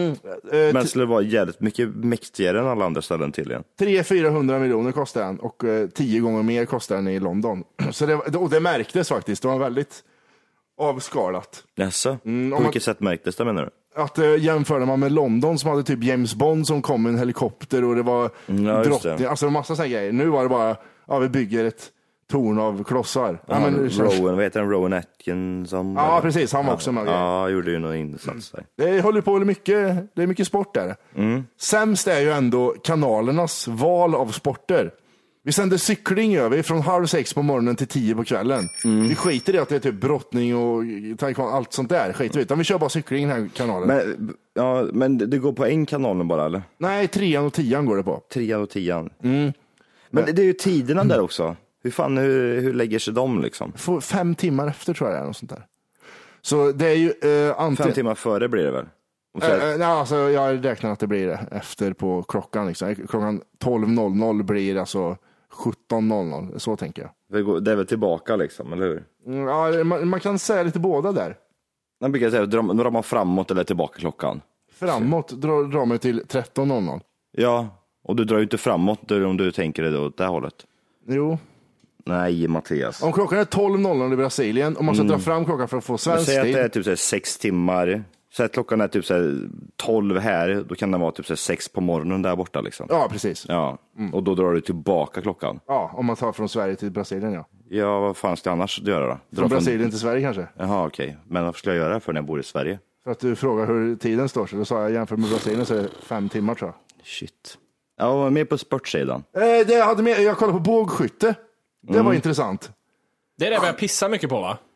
Men skulle vara jävligt mycket mäktigare än alla andra ställen tydligen. 300-400 miljoner kostar den och 10 gånger mer kostar den i London. Så det märktes faktiskt. Det var väldigt avskalat. Jaså? På vilket sätt märktes det, menar du? Att jämförde man med London som hade typ James Bond som kom med en helikopter och det var drottning, alltså en massa sådana grejer. Nu var det bara, vi bygger ett torn av klossar. Rowan, vad heter den? Rowan Atkinson? Ja, precis. Han var också med. Ja, gjorde ju någon insats där. Det håller på mycket, det är mycket sport där. Sämst är ju ändå kanalernas val av sporter. Vi sänder cykling över från 5:30 på morgonen till 10 på kvällen. Vi skiter i att det är typ brottning och allt sånt där. Skiter vi. Vi kör bara cykling i den här kanalen. Men det går på en kanal bara, eller? Nej, 3:an och 10:an går det på. 3:an och 10:an. Men det är ju tiderna där också. Hur lägger sig de liksom? 5 timmar efter tror jag det är något sånt där. Så det är ju 5 timmar före blir det väl? Alltså, jag räknar att det blir det efter på klockan. Liksom. Klockan 12.00 blir alltså 17.00. Så tänker jag. Det är väl tillbaka liksom, eller hur? Ja, man kan säga lite båda där. Man brukar säga, drar man framåt eller tillbaka klockan? Framåt drar man till 13.00. Ja, och du drar ju inte framåt om du tänker det åt det hållet. Jo. Nej, Mattias. Om klockan är 12.00 i Brasilien och man ska dra fram klockan för att få svensk tid. Säg att det är typ 6 timmar. Säg att klockan är typ 12 här, då kan det vara typ 6 på morgonen där borta liksom. Ja, precis. Ja, och då drar du tillbaka klockan. Ja, om man tar från Sverige till Brasilien, ja. Ja, vad fan ska jag annars göra då? Från Brasilien till Sverige kanske. Jaha, okej. Men vad ska jag göra för när jag bor i Sverige? För att du frågar hur tiden står, så då sa jag jämfört med Brasilien så är det 5 timmar tror jag. Shit. Jag var med på sportsidan. Jag kollade på bågskytte. Det var intressant. Det är det jag pissar mycket på, va?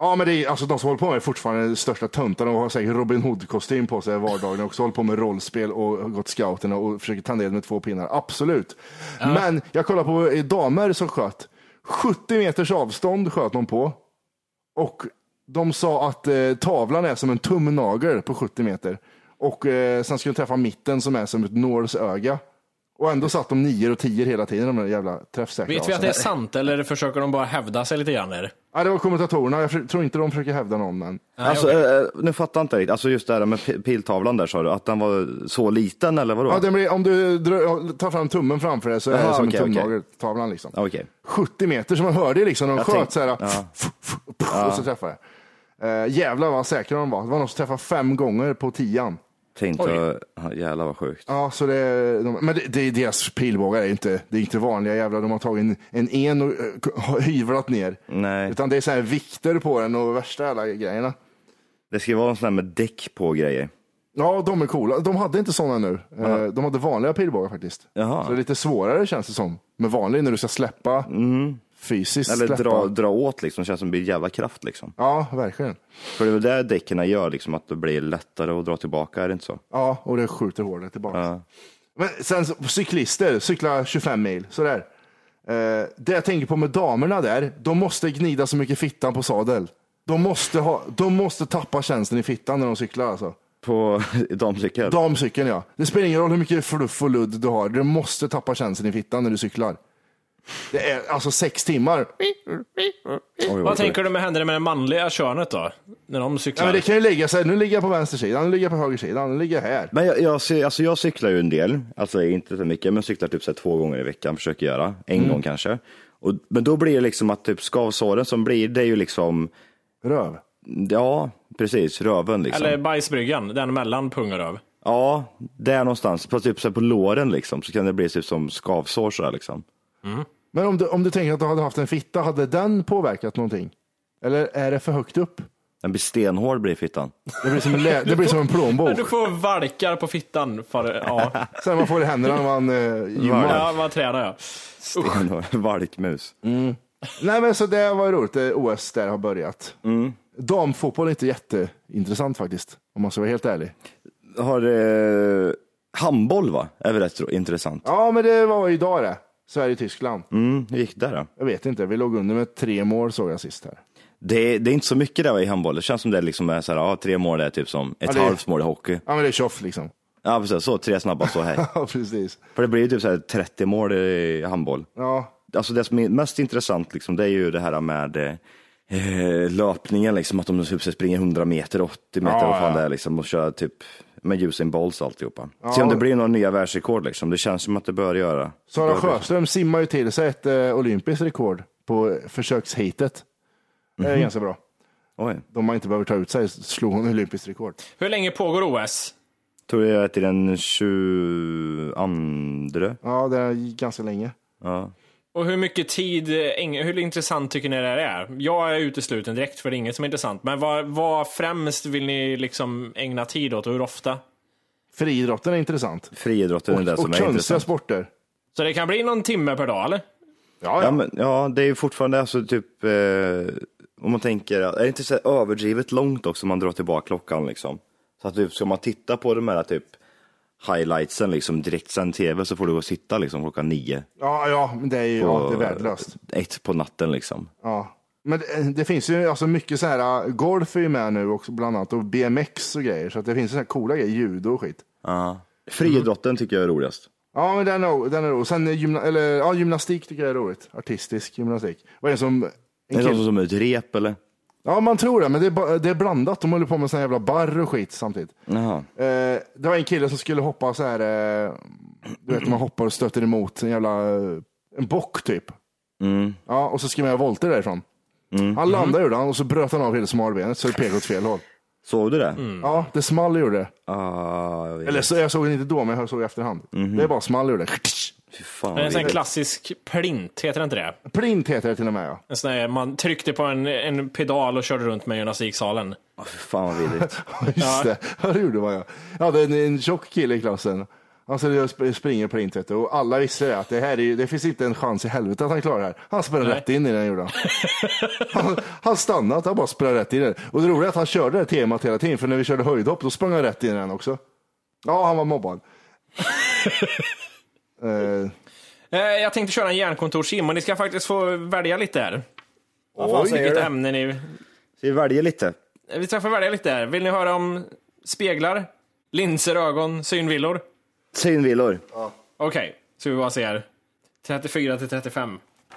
Ja, men det är, alltså de som håller på med är fortfarande de största töntarna och har säkert Robin Hood-kostym på sig vardagen och håller på med rollspel och har gått scouterna och försöker ta ner med 2 pinnar. Absolut. Men jag kollar på damer som sköt. 70 meters avstånd sköt de på. Och de sa att tavlan är som en tumnagel på 70 meter. Och sen skulle de träffa mitten som är som ett nålsöga. Och ändå satt de 9 och 10 hela tiden, de där jävla träffsäkra. Vet vi att det är sant eller försöker de bara hävda sig lite grann där? Ja, det var kommentatorerna. Jag tror inte de försöker hävda någon, men... Alltså, nu fattar jag inte riktigt. Alltså just det här med piltavlan där, sa du, att den var så liten eller vadå? Ja, den blir, om du tar fram tummen framför dig så är det som en tumnageltavlan liksom. 70 meter, som man hörde liksom, de sköt såhär, och så träffade jag. Jävlar vad säkra de var. Det var någon som träffade 5 gånger på 10. Tänkte, jävlar vad sjukt. Ja, så men det är deras pilbågar, det är inte vanliga jävlar. De har tagit en och hyvlat ner. Nej. Utan det är så här vikter på den och värsta alla grejerna. Det ska vara en sån här med däck på grejer. Ja, de är coola. De hade inte sådana nu. De hade vanliga pilbågar faktiskt. Jaha. Så det är lite svårare känns det som. Med vanlig när du ska släppa fysiskt. Eller dra åt liksom, känns som det blir jävla kraft liksom. Ja, verkligen. För det är där däcken gör liksom, att det blir lättare att dra tillbaka, är det inte så? Ja, och det skjuter hårdare tillbaka. Ja. Men sen cyklister, cykla 25 mil, sådär. Det jag tänker på med damerna där, de måste gnida så mycket fittan på sadel. De måste tappa känslan i fittan när de cyklar alltså. På damcykeln? Damcykeln, ja. Det spelar ingen roll hur mycket fluff och ludd du har. Du måste tappa känslan i fittan när du cyklar. Det är alltså 6 timmar. Vad tänker du med händer med det manliga könet då? När de cyklar? Ja, men det kan ju ligga så här, nu ligger jag på vänster sida, nu ligger jag på höger sida, nu ligger jag här. Men jag cyklar ju en del, alltså inte så mycket, men cyklar typ så här 2 gånger i veckan, försöker göra, en gång kanske. Men då blir det liksom att typ skavsåren som blir, det är ju liksom... Röv? Ja, precis, röven liksom. Eller bajsbryggan, den mellan pung och röv. Ja, det är någonstans, på typ så här på låren liksom, så kan det bli typ som skavsår så här liksom. Men om du tänker att du hade haft en fitta, hade den påverkat någonting? Eller är det för högt upp? Den blir stenhård, blir fittan. Det blir som en plånbok. Du får valkar på fittan. Sen man får i händerna när man gymmar. Ja, man tränar, ja. Stenhård, valkmus. Nej, men så det var roligt. OS där har börjat. Damfotboll är inte jätteintressant faktiskt, om man ska vara helt ärlig. Har handboll, va? Är väl rätt intressant. Ja, men det var idag det. Sverige-Tyskland. Hur gick det då? Jag vet inte, vi låg under med 3 mål såg jag sist här. Det är inte så mycket där i handboll. Det känns som det liksom är så här, 3 mål är typ som ett halvt mål i hockey. Ja, men det är tjoff liksom. Ja, precis. Så 3 snabba, så här. Ja, precis. För det blir ju typ så här 30 mål i handboll. Ja. Alltså det som är mest intressant liksom, det är ju det här med löpningen liksom, att de springer 100 meter, 80 meter och fan det är liksom, och kör typ med Usain Bolts alltihopa. Ja. Se om det blir några nya världsrekord liksom. Det känns som att det bör göra. Sara Sjöström simmar ju till sig ett olympiskt rekord på försökshitet. Det är ganska bra. Oj. De har inte behövt ta ut sig, slog hon olympiskt rekord. Hur länge pågår OS? Tror jag är till den 22. Ja, det är ganska länge. Ja. Och hur mycket tid, hur intressant tycker ni det är? Jag är utesluten direkt för det är inget som är intressant. Men vad främst vill ni liksom ägna tid åt och hur ofta? Friidrotten är intressant. Friidrotten är det som är intressant. Och konstiga sporter. Så det kan bli någon timme per dag, eller? Ja, det är ju fortfarande alltså typ, om man tänker, är det inte så överdrivet långt också om man drar tillbaka klockan liksom? Så att typ, ska man titta på de här typ highlightsen liksom direkt sen tv så får du gå och sitta liksom klockan 9. Ja, men det är ju det är värdelöst. 1 på natten liksom. Ja, men det finns ju alltså mycket så här, golf är ju med nu också bland annat och BMX och grejer, så att det finns så här coola grejer, judo och skit. Ja. Friidrotten tycker jag är roligast. Ja, men den är rolig. Sen gymnastik tycker jag är roligt. Artistisk gymnastik. Vad är det som som ett rep eller? Ja, man tror det, men det är blandat. De håller på med sån jävla barr och skit samtidigt. Det var en kille som skulle hoppa så här, du vet, man hoppar och stöter emot en bock typ. Ja, och så ska man göra volter därifrån. Han landade ur den och så bröt han av hela smalbenet så det pekade åt fel håll. Såg du det? Ja, det small gjorde det. Eller så jag såg det inte då, men jag såg i efterhand. Det är bara small gjorde det. Fan, det är en sån klassisk plint, heter det inte det? Plint heter det till och med, ja. En sån där, man tryckte på en pedal och körde runt med gymnastiksalen. Fan vad vidrigt. Just det, det gjorde man, ja. Jag hade en tjock kille i klassen. Han springer på internet och alla visste att det finns inte en chans i helvete att han klarar det här. Han sprang rätt in i den, gjorde han stannade, han bara sprang rätt in i den. Och det roliga är att han körde det temat hela tiden, för när vi körde höjdhopp då sprang han rätt in i den också. Ja, han var mobbad. Jag tänkte köra en hjärnkontorssim, och ni ska faktiskt få välja lite här. Vilket ämne ni... Ska vi välja lite? Vi ska få välja lite här. Vill ni höra om speglar, linser, ögon, synvillor? Synvillor. Okej, så vi bara ser 34 till 35.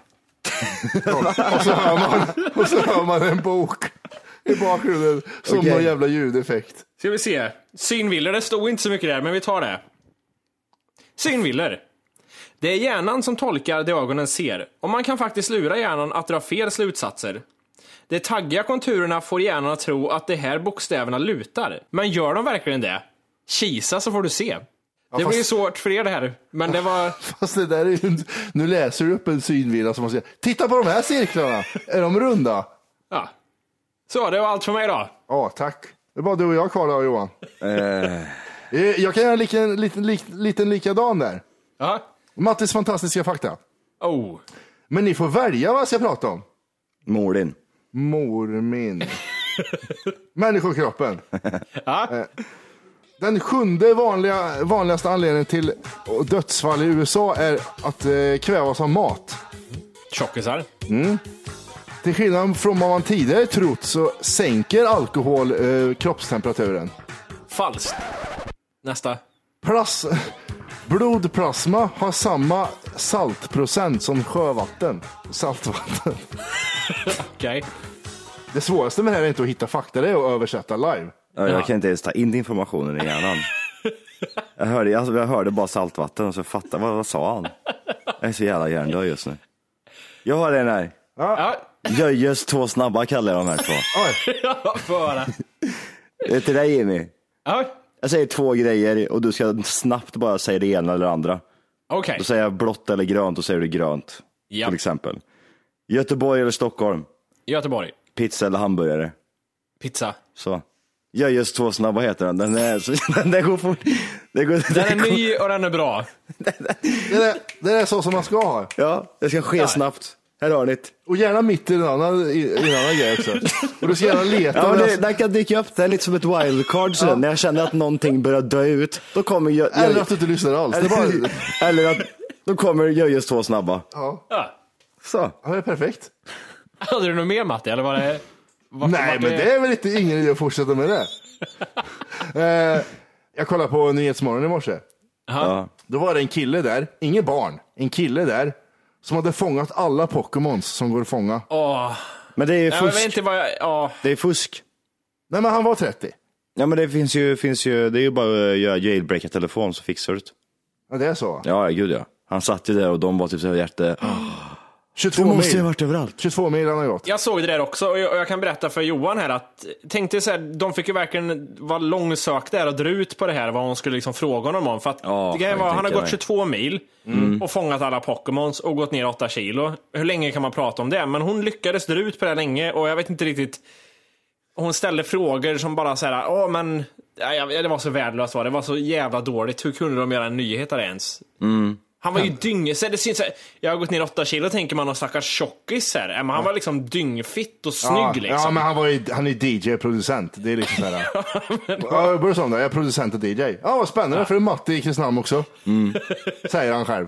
och så hör man en bok i bakgrunden som någon jävla ljudeffekt. Ska vi se. Synvillor, det stod inte så mycket där, men vi tar det. Synvillor. Det är hjärnan som tolkar det ögonen ser, och man kan faktiskt lura hjärnan att dra fel slutsatser. De taggiga konturerna får hjärnan att tro att de här bokstäverna lutar. Men gör de verkligen det? Kisa så får du se. Det blir svårt för er det här, men det var... Fast det där är ju... Nu läser du upp en synvilla som man säger, titta på de här cirklarna, är de runda? Ja. Så, det var allt för mig då. Ja, tack. Det är bara du och jag kvar då, Johan. Jag kan göra en liten likadan där. Ja. Mattis fantastiska fakta. Oh. Men ni får välja vad jag ska prata om. Mor min. Människokroppen. Ja. Den 7:e vanligaste anledningen till dödsfall i USA är att kvävas av mat. Tjockisar. Till skillnad från vad man tidigare trott så sänker alkohol kroppstemperaturen. Falskt. Nästa. Blodplasma har samma saltprocent som sjövatten. Saltvatten. Okej. Det svåraste med det här är inte att hitta fakta, det är att översätta live. Ja, jag kan inte ens ta in informationen i hjärnan. Jag hörde bara saltvatten och så fattade vad sa han? Jag är så jävla hjärndöd just nu. Jag har den här. Ja. Jöjjes 2 snabba kallar jag de här 2. Ja, för. Det är till dig, Jimmy. Ja. Jag säger 2 grejer och du ska snabbt bara säga det ena eller andra. Okej. Då säger jag blått eller grönt och säger du grönt. Ja. Till exempel. Göteborg eller Stockholm? Göteborg. Pizza eller hamburgare? Pizza. Så. Jöjjes 2 snabba heter den. Den går fort. Den är ny och den är bra. Det är så som man ska ha. Ja, det ska ske snabbt. Här har ni det. Och gärna mitt i en annan grej också. Och du ska gärna leta. Ja, den kan dyka upp. Det är lite som ett wildcard. Så när jag känner att någonting börjar dö ut, då kommer eller att du inte lyssnar alls. Det är bara... eller att då kommer Jöjjes 2 snabba. Ja. Så. Ja, det är perfekt. Hade du något mer, Matti? Eller var det... Nej, men det är väl inte ingen idé att fortsätta med det. Jag kollade på Nyhetsmorgon i morse. Ja. Då var det en kille där, ingen barn, en kille där som hade fångat alla Pokémons som går att fånga. Men det är ju fusk. Jag vet inte vad jag... Det är fusk. Nej, men han var 30. Ja, men det finns ju det är ju bara att göra jailbreaka telefon så fixar du det. Ja, det är så. Ja, gud ja. Han satt ju där och de var typ så här hjärte. 22 Du måste mil. ju ha varit överallt. 22 mil han har gått. Jag såg det där också, och jag kan berätta för Johan här att tänkte så här, de fick ju verkligen vara långsökt där och dra ut på det här vad hon skulle liksom fråga honom om, för att han har gått 22 mil och fångat alla Pokémons och gått ner 8 kilo. Hur länge kan man prata om det? Men hon lyckades dra ut på det länge, och jag vet inte riktigt. Hon ställde frågor som bara så här, men det var så värdelöst, det var så jävla dåligt. Hur kunde de göra en nyhet där ens? Han var ju jag har gått ner 8 kilo, tänker man, och stackars tjockis här. Men han var liksom dyngfitt och snygg liksom. Ja, men han är DJ-producent. Det är liksom såhär. Jag börjar som det, jag är producent och DJ. Ja, vad spännande, för det är Matte i Kristinehamn också. Säger han själv.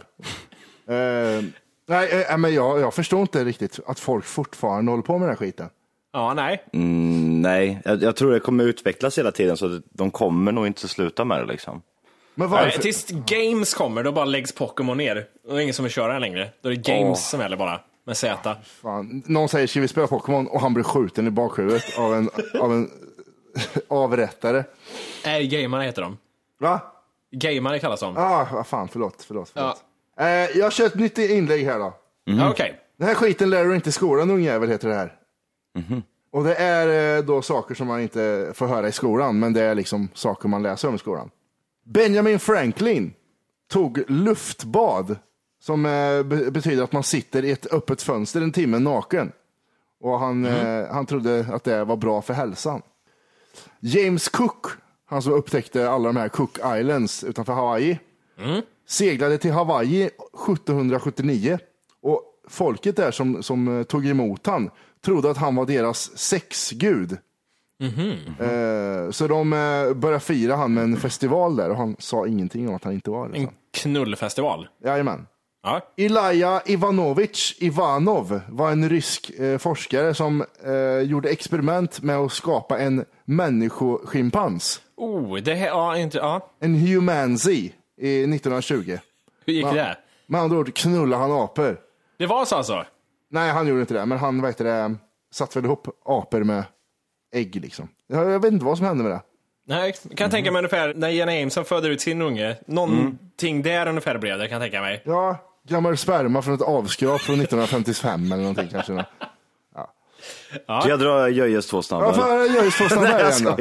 Nej, men jag förstår inte riktigt att folk fortfarande håller på med den här skiten. Ja, nej. Nej, jag tror det kommer utvecklas hela tiden, så de kommer nog inte sluta med det liksom. Men varför? Tills Games kommer, då bara läggs Pokémon ner. Och det är ingen som vill köra den längre. Då är det Games som gäller bara, med Z. Fan. Någon säger, ska vi spela Pokémon? Och han blir skjuten i bakhuvudet av en avrättare. Gamerna heter de. Va? Gamerna kallas de. Vad fan, förlåt. Ja. Jag kör ett nytt inlägg här då. Okej. Den här skiten lär du inte i skolan, ungjävel, heter det här. Och det är då saker som man inte får höra i skolan, men det är liksom saker man läser om i skolan. Benjamin Franklin tog luftbad, som betyder att man sitter i ett öppet fönster en timme naken. Och han trodde att det var bra för hälsan. James Cook, han som upptäckte alla de här Cook Islands utanför Hawaii, seglade till Hawaii 1779 och folket där som tog emot han trodde att han var deras sexgud. Så de började fira han med en festival där och han sa ingenting om att han inte var det. En knullfestival. Jajamän. Ja. Ilja Ivanov var en rysk forskare som gjorde experiment med att skapa en människoschimpans. Det här, ja, inte, ja. En humanzi i 1920. Hur gick det? Med andra ord knullade han apor. Det var så alltså? Nej, han gjorde inte det, men han satt väl ihop apor med ägg liksom. Jag vet inte vad som hände med det. Nej, kan jag tänka mig ungefär när Jenna Jameson föder ut sin unge. Någonting där ungefär blev det, kan jag tänka mig. Ja, gammal sperma från ett avskrap från 1955 eller någonting kanske. Ja. Så jag drar Jöjes 2 snabba. Ja, för Jöjes 2 snabba igen då.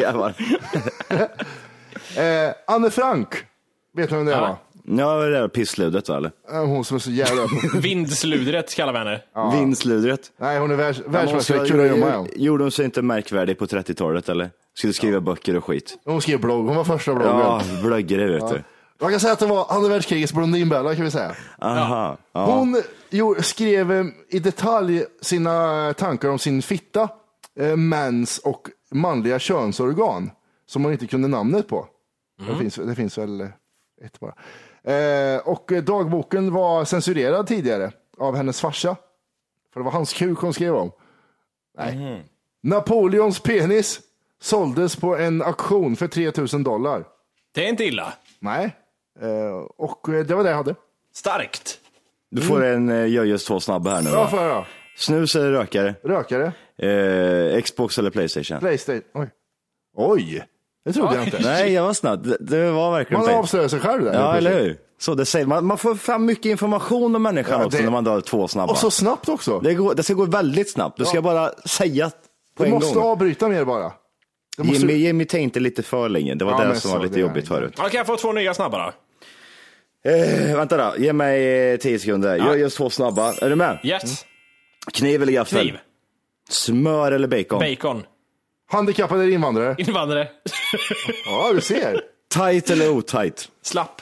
Anne Frank, vet du vem det var? Ja, det är pissludret eller? Hon som är så jävla... Vindsludret kallar vi henne. Ja. Vindsludret. Nej, hon är världsmästare i kurragömma. Gjorde hon sig inte märkvärdig på 30-talet eller? Skulle skriva böcker och skit. Hon skrev blogg, hon var första bloggen. Ja, bloggare vet du. Man kan säga att det var andra världskrigets Blondinbella kan vi säga. Aha. Ja. Hon skrev i detalj sina tankar om sin fitta, mäns och manliga könsorgan som hon inte kunde namnet på. Det finns väl ett bara. Och dagboken var censurerad tidigare av hennes farsa. För det var hans kuk hon skrev om. Nej. Napoleons penis såldes på en auktion för $3,000. Det är inte illa. Nej. Och det var det jag hade. Starkt. Du får en Jöjes 2 snabba här nu. Ja, för då. Snus eller rökare? Rökare. Xbox eller Playstation? Playstation. Oj. Det trodde jag inte. Nej, jag var snabb. Det var verkligen man avslöjar sig själv där. Ja, eller hur? Så det säger man får fram mycket information om människan också när man drar 2 snabba. Och så snabbt också. Det ska gå väldigt snabbt. Du ska bara säga på en gång. Du måste avbryta mer bara. Jimmy tänkte lite för länge. Det var det som var lite jobbigt förut. Kan jag få 2 nya snabba då? Vänta då, ge mig 10 sekunder. Jag gör 2 snabba. Är du med? Yes. Kniv eller gaffel? Kniv. Smör eller bacon? Bacon. Handikappade eller invandrare? Invandrare. Ja, du ser. Tight eller otight? Slapp.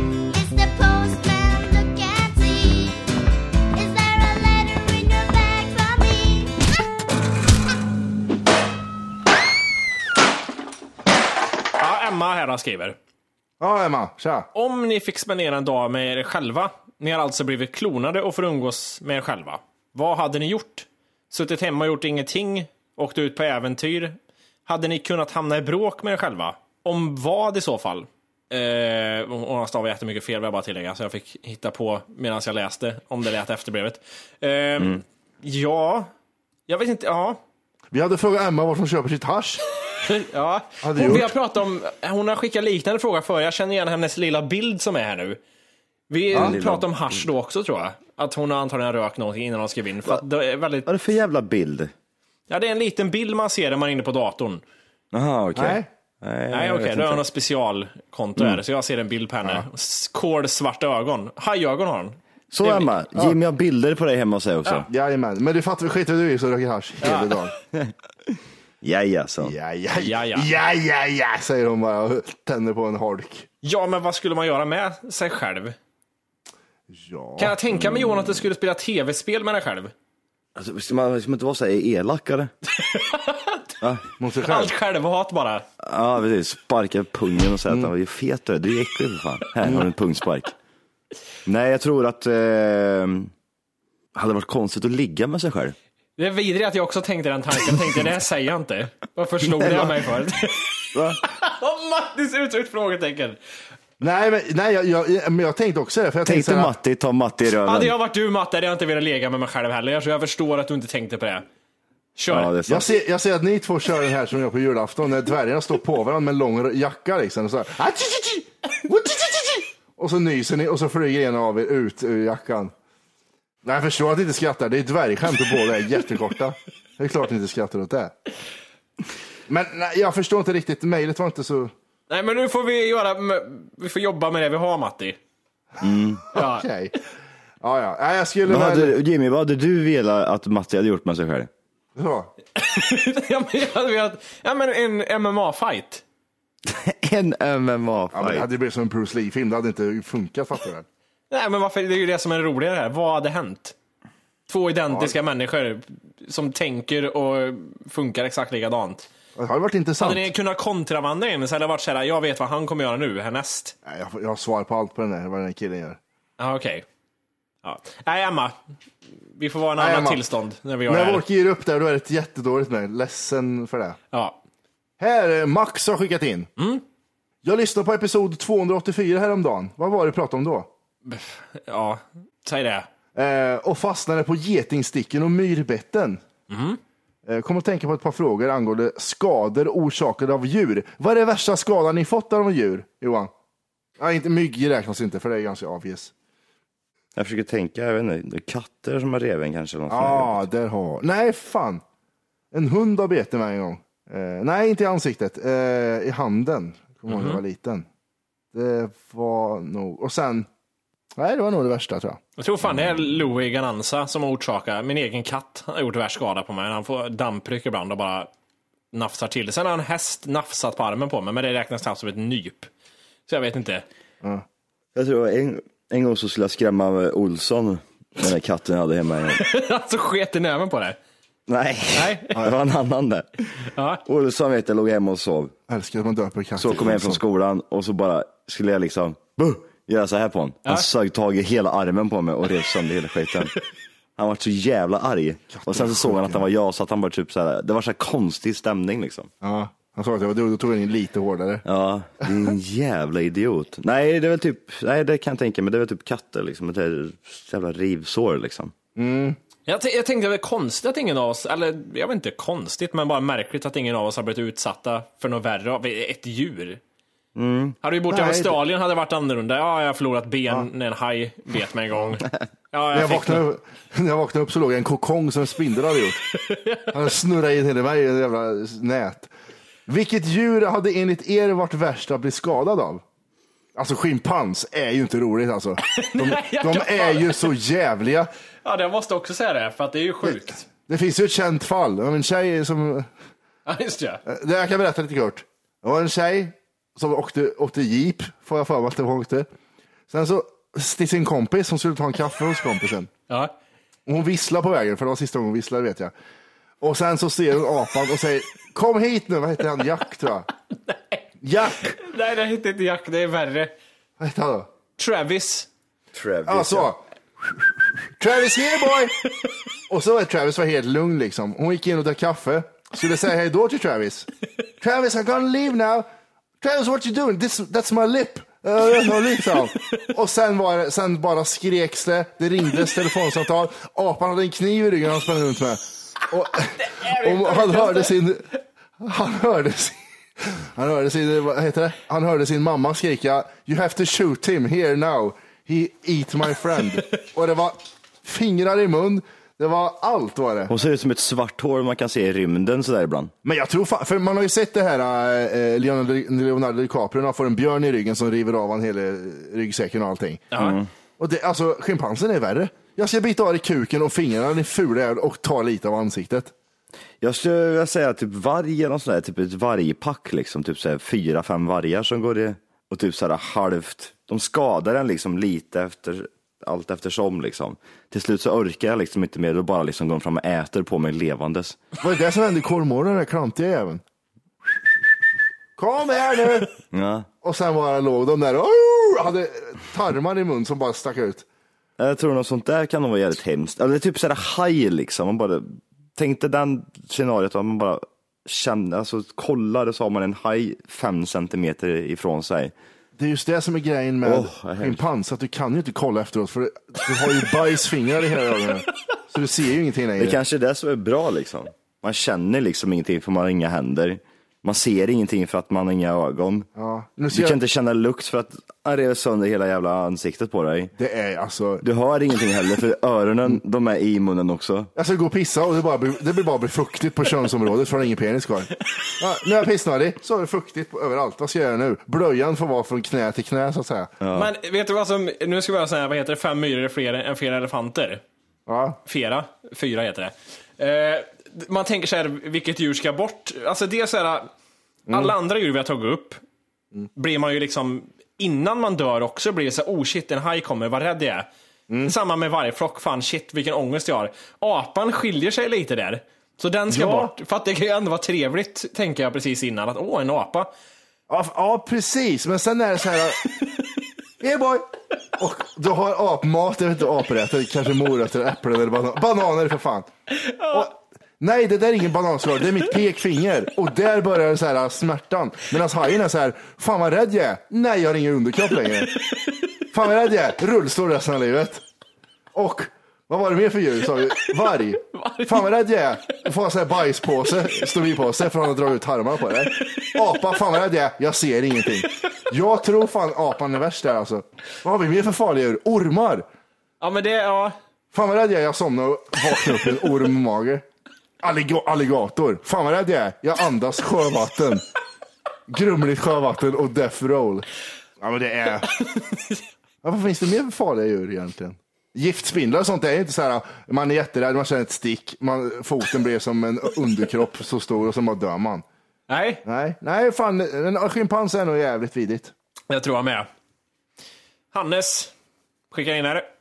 Ja, Emma här skriver. Ja, Emma, tja. Om ni fick spendera en dag med er själva, ni har alltså blivit klonade och får umgås med er själva. Vad hade ni gjort? Suttit hemma och gjort ingenting? Åkt ut på äventyr? Hade ni kunnat hamna i bråk med er själva? Om vad i så fall? Hon har stavat jättemycket fel, vill jag bara tillägga. Så jag fick hitta på medan jag läste om det lät efter brevet. Ja, jag vet inte, ja. Vi hade frågat Emma var hon köper sitt hasch. Ja, vi har pratat om, hon har skickat liknande fråga för. Jag känner igen hennes lilla bild som är här nu. Vi pratade om hasch då också, tror jag. Att hon har antagligen rökt någonting innan hon skrev in. För att det är väldigt... Vad är det för jävla bild? Ja, det är en liten bild man ser när man är inne på datorn. Jaha, okej. Nej, okej. Då har hon något specialkonto här. Så jag ser en bild på henne. Kål svarta ögon. Hajögon har hon. Så Emma, Jimmy har bilder på dig hemma och sig också. Jajamän, men du fattar vi skiter du i så röker hasch hela dagen. Ja, så. Ja, säger hon bara och tänder på en holk. Ja, men vad skulle man göra med sig själv? Ja. Kan jag tänka mig, Johan, att du skulle spela tv-spel med dig själv? Alltså, ska man inte vara så här elakare? Allt självhat bara. Ja, precis. Sparka pungen och säga att han är fet. Du är äcklig för fan. Här har du en pungspark. Nej, jag tror att hade varit konstigt att ligga med sig själv. Det är vidrigt att jag också tänkte den tanken. Jag tänkte, det här säger jag inte. Varför slog det mig för? Mattis ut frågetecken. Nej, men jag tänkte också det. För jag tänkte Matti, ta Matti i röven. Hade jag varit du, Matti, hade jag inte velat lägga med mig själv heller. Så jag förstår att du inte tänkte på det. Kör. Ja, det jag ser att ni två kör den här som jag på julafton. När dvärgarna står på varandra med en lång jacka liksom. Och så nyser ni och så flyger en av er ut ur jackan. Nej, jag förstår att ni inte skrattar. Det är dvärgskämt och båda är jättekorta. Det är klart ni inte skrattar åt det. Men nej, jag förstår inte riktigt. Mejlet var inte så... Nej, men nu får vi får jobba med det vi har, Matti. Ja. Okej. Ja. Nej, jag skulle Jimmy, vad hade du velat att Matti hade gjort med sig själv? Så. Jag hade velat, en MMA-fight. En Ja, men det MMA-fight. hade blivit som en Bruce Lee-film, det hade inte funkat, fattar du? Nej, men varför? Det är ju det som är roligare här. Vad hade hänt? Två identiska människor som tänker och funkar exakt likadant. Det hade varit intressant. Hade ni kunnat kontra varandra in så hade det varit såhär, jag vet vad han kommer göra nu härnäst. Nej, jag har svar på allt på vad den här killen gör. Ja, okej. Ja. Nej, Emma. Vi får vara en annan Emma. tillstånd när vi gör det När här. folk ger upp där, då är det jättedåligt med. Ledsen för det. Ja. Här, Max har skickat in. Jag lyssnade på episod 284 häromdagen. Vad var det vi pratade om då? Ja, säg det. Och fastnade på getingsticken och myrbetten. Kom att tänka på ett par frågor angående skador orsakade av djur. Vad är det värsta skadan ni fått av djur, Johan? Ja, inte mygg räknas inte, för det är ganska obvious. Jag försöker tänka, jag vet inte, det är katter som har reven kanske. Ja, där har... Nej, fan. En hund har bete mig en gång. Nej, inte i ansiktet. I handen. Kommer ihåg när jag var liten. Det var nog... Och sen... Nej, det var nog det värsta, tror jag. Jag tror fan det är Louis Gananza som har orsakat. Min egen katt har gjort värst skada på mig. Han får dampryck ibland och bara nafsar till det. Sen har en häst nafsat på armen på mig, men det räknas knappt som ett nyp. Så jag vet inte. Jag tror en gång så skulle jag skrämma med Olsson, den där katten jag hade hemma. Alltså sket i näven på det. Nej, Nej. det var en annan där. Ja. Olsson vet jag låg hemma och sov. Älskar att man döper katter. Så kom jag hem från skolan och så bara skulle jag liksom göra så här på honom. Han sög tag i hela armen på mig och rev sönder hela skiten. Han var så jävla arg. Och sen så såg han att han var jag, så att han bara typ så här, det var så här konstig stämning liksom. Ja, han sa att då tog han in lite hårdare. Ja, din jävla idiot. Nej, det är väl typ, nej det kan jag tänka mig, det är väl typ katter liksom, det är jävla rivsår liksom. Jag tänkte det var konstigt att ingen av oss, eller jag vet inte konstigt, men bara märkligt att ingen av oss har blivit utsatta för något värre av ett djur. Hade vi bott i Australien hade det varit annorlunda. Ja, jag har förlorat ben när en haj bet mig en gång. Ja, När jag vaknade upp så låg en kokong som en spindel hade gjort. Han snurrade in hela mig i ett jävla nät. Vilket djur hade enligt er varit värst att bli skadad av? Alltså schimpans är ju inte roligt alltså. De är ju så jävliga. Ja, det måste också säga det, för att det är ju sjukt. Det finns ju ett känt fall av en tjej som... Ja, just det. Det jag kan berätta lite kort. Det var en tjej som åkte jeep, får jag för mig att det var åkte. Sen så till sin kompis, som skulle ta en kaffe hos kompisen. Ja. Och hon visslar på vägen, för det var sista gången hon visslade, vet jag. Och sen så ser hon apan och säger, kom hit nu, vad heter han? Jack, tror jag. Jack! Nej, det heter inte Jack, det är värre. Vad heter han då? Travis. Alltså, Travis here boy! Och så var Travis helt lugn liksom. Hon gick in och drack kaffe. Skulle säga hej då till Travis. Travis, I'm gonna leave now. Travis, what you doing? That's my lip. Liksom. Och sen bara skreks det. Det ringdes telefonsamtal. Apan hade en kniv i ryggen han spände runt med. Och han hörde sin han hörde sin mamma skrika, you have to shoot him here now. He eat my friend. Och det var fingrar i mun. Det var allt var det. Hon ser ut som ett svart hår man kan se i rymden så där ibland. Men jag tror för man har ju sett det här Leonardo DiCaprio, han får en björn i ryggen som river av han hela ryggsäcken och allting. Och det, alltså schimpansen är värre. Jag ska bita av i kuken och fingrarna i fula och ta lite av ansiktet. Jag skulle vilja säga typ vargen och sådär, typ ett vargpack liksom, typ såhär 4-5 vargar som går det och typ såhär halvt, de skadar den liksom lite efter allt eftersom liksom. Till slut så orkar jag liksom inte mer, då bara liksom går fram och äter på mig levandes. Vad är det som hände i Kolmården, den där klantiga jäveln? Kom här nu! Ja. Och sen bara låg de där och hade tarmar i mun som bara stack ut. Jag tror något sånt där kan nog vara jävligt hemskt. Eller typ sådär haj liksom, man bara tänkte den scenariot att man bara kände, alltså kollade så har man en haj 5 centimeter ifrån sig. Det är just det som är grejen med schimpans, att du kan ju inte kolla efteråt för du har ju bajsfingrar i hela ögonen. Så du ser ju ingenting längre. Det kanske är det som är bra liksom. Man känner liksom ingenting för man har inga händer. Man ser ingenting för att man har inga ögon. Ja. Du kan inte känna lukt för att han rev sönder hela jävla ansiktet på dig. Det är alltså... Du hör ingenting heller för öronen, de är i munnen också. Jag ska gå och pissa och det blir bara bli fuktigt på könsområdet för det är ingen penis kvar. Ja, nu är jag pissnödig så är det fuktigt överallt. Vad ska jag göra nu? Blöjan får vara från knä till knä så att säga. Ja. Men vet du vad som, nu ska vi säga, vad heter det? 5 myror är fler än flera elefanter. Ja. 4 heter det. Man tänker så här, vilket djur ska bort? Alltså det är så här, alla andra djur vi har tagit upp blir man ju liksom, innan man dör också blir det så oh shit, en haj kommer, vad rädd jag är. Samma med vargflock, fan shit vilken ångest jag har. Apan skiljer sig lite där. Så den ska bort, för att det kan ju ändå vara trevligt, tänker jag precis innan, att en apa. Ja, precis, men sen är det så här. Hey boy! Och du har apmat, jag vet inte, aprätter, kanske morötter, äpplen eller bananer för fan. Och, nej, det där är ingen bananslag, det är mitt pekfinger. Och där börjar så här smärtan. Medan hajen är så här, fan vad rädd jag är. Nej, jag har ingen underkropp längre. Fan vad rädd jag är, rullstol resten av livet. Och vad var det mer för djur, sa vi? Varg. Fan vad rädd jag är. Du får en sån här bajspåse, storbipåse, för att dra ut tarmarna på det. Apa, fan vad rädd jag är. Jag ser ingenting. Jag tror fan apan är värst där alltså. Vad har vi mer för farliga djur? Ormar. Ja, men det, ja. Fan vad rädd jag är. Jag somnar och vaknar upp i en ormmage. Alligator. Fan vad rädd jag är. Jag andas sjövatten. Grumligt sjövatten och death roll. Ja, men det är... Ja, vad finns det mer för farliga djur egentligen? Giftspindlar och sånt är inte så här. Man är jätterädd, man känner ett stick. Foten blir som en underkropp så stor och så bara dör man. Nej, fan. En schimpans är nog jävligt vidigt. Jag tror jag med. Hannes skickar in här.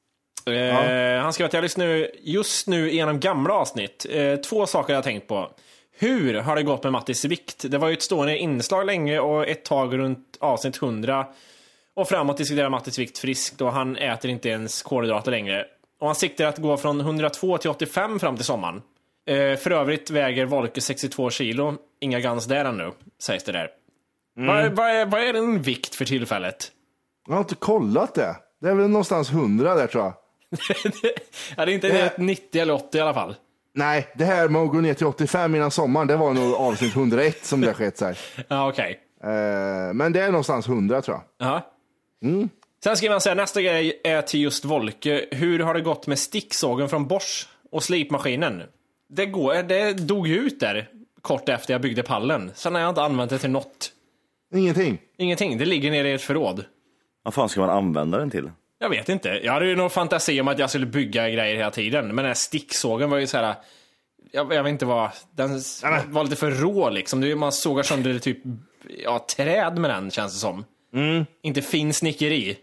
Han skriver att jag lyssnar just nu igenom gamla avsnitt. 2 saker jag har tänkt på. Hur har det gått med Mattis vikt? Det var ju ett stående inslag länge och ett tag runt avsnitt 100 och framåt diskuterar Mattis vikt friskt och han äter inte ens kolhydrater längre. Och han siktar att gå från 102 till 85 fram till sommaren. För övrigt väger Volke 62 kilo. Inga gans där ännu, sägs det där. Vad är din vikt för tillfället? Jag har inte kollat det. Det är väl någonstans 100 där, tror jag. Ja, det är inte 90 eller 80 i alla fall. Nej, det här med att gå ner till 85 innan sommaren, det var nog avsnitt 101 som det skett sig. Ja, okej. Men det är någonstans 100, tror jag. Ja. Sen skriver man säga nästa grej är till just Volke. Hur har det gått med sticksågen från Bosch och slipmaskinen? Det dog ut där kort efter jag byggde pallen. Sen har jag inte använt det till något. Ingenting, det ligger nere i ett förråd. Vad fan ska man använda den till? Jag vet inte. Jag hade ju någon fantasi om att jag skulle bygga grejer hela tiden. Men den här sticksågen var ju så här. Jag vet inte vad. Den var lite för rå liksom. Man sågar sönder typ träd med den, känns det som. Inte fin snickeri.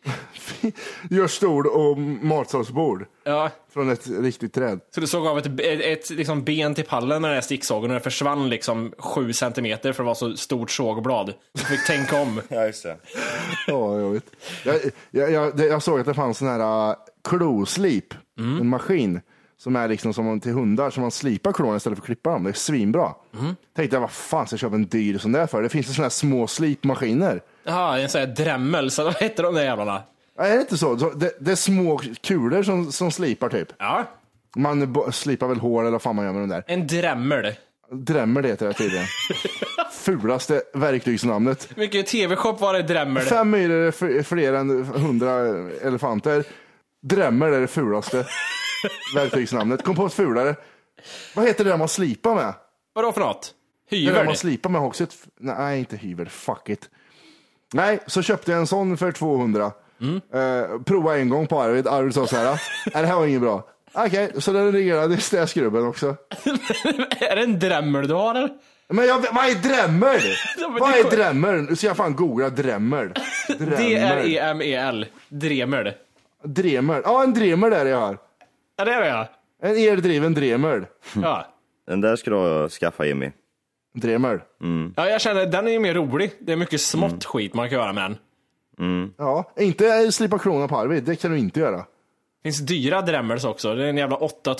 Gör stol och matsalsbord. Ja. Från ett riktigt träd. Så du såg av ett liksom ben till pallen med den här sticksågen och den försvann liksom 7 centimeter för att vara så stort sågblad. Du fick tänka om. Ja, just det. Ja, jag vet. Jag såg att det fanns en här kloslip. En maskin som är liksom som till hundar som man slipar klorna istället för att klippa dem. Det är svinbra. Tänkte jag, vad fan ska jag köpa en dyr sån där för? Det finns ju såna här små slipmaskiner. Jaha, en sån här drämmel, så vad heter de där jävlarna? Ja, är det inte så? Det är små kulor som slipar typ. Ja. Man slipar väl hår eller vad fan man gör med den där. En drämmel. Drämmel heter det tydligen. Fulaste verktygsnamnet. Mycket tv-shop var det drämmel. 5 myror är fler än 100 elefanter. Drämmel är det fulaste verktygsnamnet. Kom på ett fulare. Vad heter det där man slipar med? Vadå för något? Hyvel? Det där man slipar med också. Nej, inte hyvel. Fuck it. Nej, så köpte jag en sån för 200. Prova en gång på Arvid. Arvid sa så här. Det här var inget bra. Okej, så den reglerade städskrubben också. Är det en drämmel du har eller? Men vad är drämmel? Vad är drämmel? Nu ska jag fan googla drämmel. D-R-E-M-E-L. Dremel. Dremel. Ja, en dremel där jag har. Ja, det är det jag. En eldriven dremel. Ja. Den där ska du skaffa, Jimmy. Dremel. Ja, jag känner den är ju mer rolig. Det är mycket smått skit man kan göra med den. Ja, inte slipa klona på Arvid. Det kan du inte göra. Det finns dyra drämmels också. Det är en jävla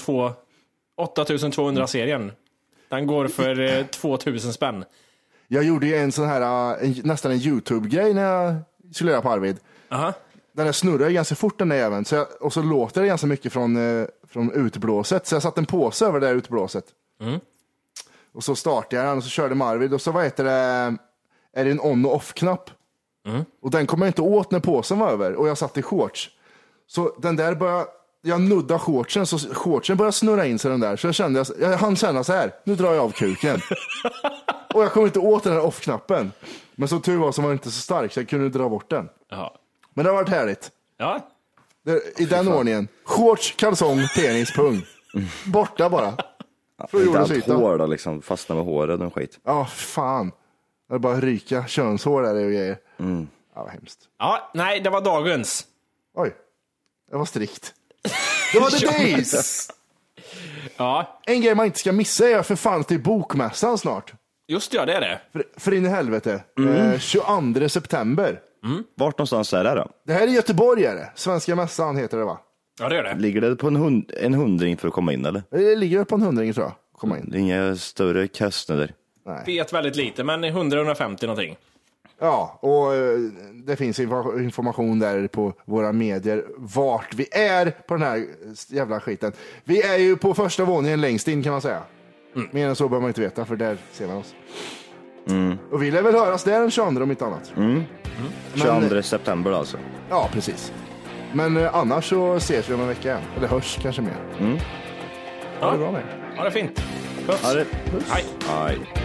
8200 serien. Den går för 2000 spänn. Jag gjorde ju en sån här nästan en YouTube-grej när jag skulle göra på Arvid. Den där snurrar ganska fort den där även. Och så låter det ganska mycket från utblåset. Så jag satte en påse över det där utblåset. Och så startade jag den och så körde med Arvid. Och så är det en on- och off-knapp. Och den kom jag inte åt när påsen var över. Och jag satt i shorts. Så den där jag nuddade shortsen. Så shortsen började snurra in sig den där. Så jag hann känna så här. Nu drar jag av kuken. Och jag kom inte åt den här off-knappen. Men så tur var så var den inte så stark. Så jag kunde dra bort den. Men det har varit härligt. Ja. I den ordningen. Shorts, kalsong, penis, pung. Borta bara. Inte allt hår då liksom. Fastna med håret och skit. Ja, fan. Det bara ryka könshår där och grejer. Ja, vad hemskt. Ja, nej, det var dagens. Oj, det var strikt. Det var the days! Ja, En grej man inte ska missa är för fan till bokmässan snart. just det, ja, det är det. För in i helvete. 22 september. Vart någonstans är det då? Det här är Göteborg är det. Svenska mässan heter det va? Ja, det är det. Ligger det på en hundring för att komma in eller? Det ligger på en 100 tror jag. Komma in. Det är inga större kostnader. Vet väldigt lite, men 100-150 någonting. Ja, och det finns information där på våra medier vart vi är på den här jävla skiten. Vi är ju på första våningen längst in kan man säga. Mer än så behöver man inte veta, för där ser man oss. Och vi lär väl höras där den 22 om inte annat. 22 september alltså. Ja, precis. Men annars så ses vi om en vecka igen. Eller hörs kanske mer. Ha det bra med. Ja, det är fint. Puss. Ja, det... Hej. Hej.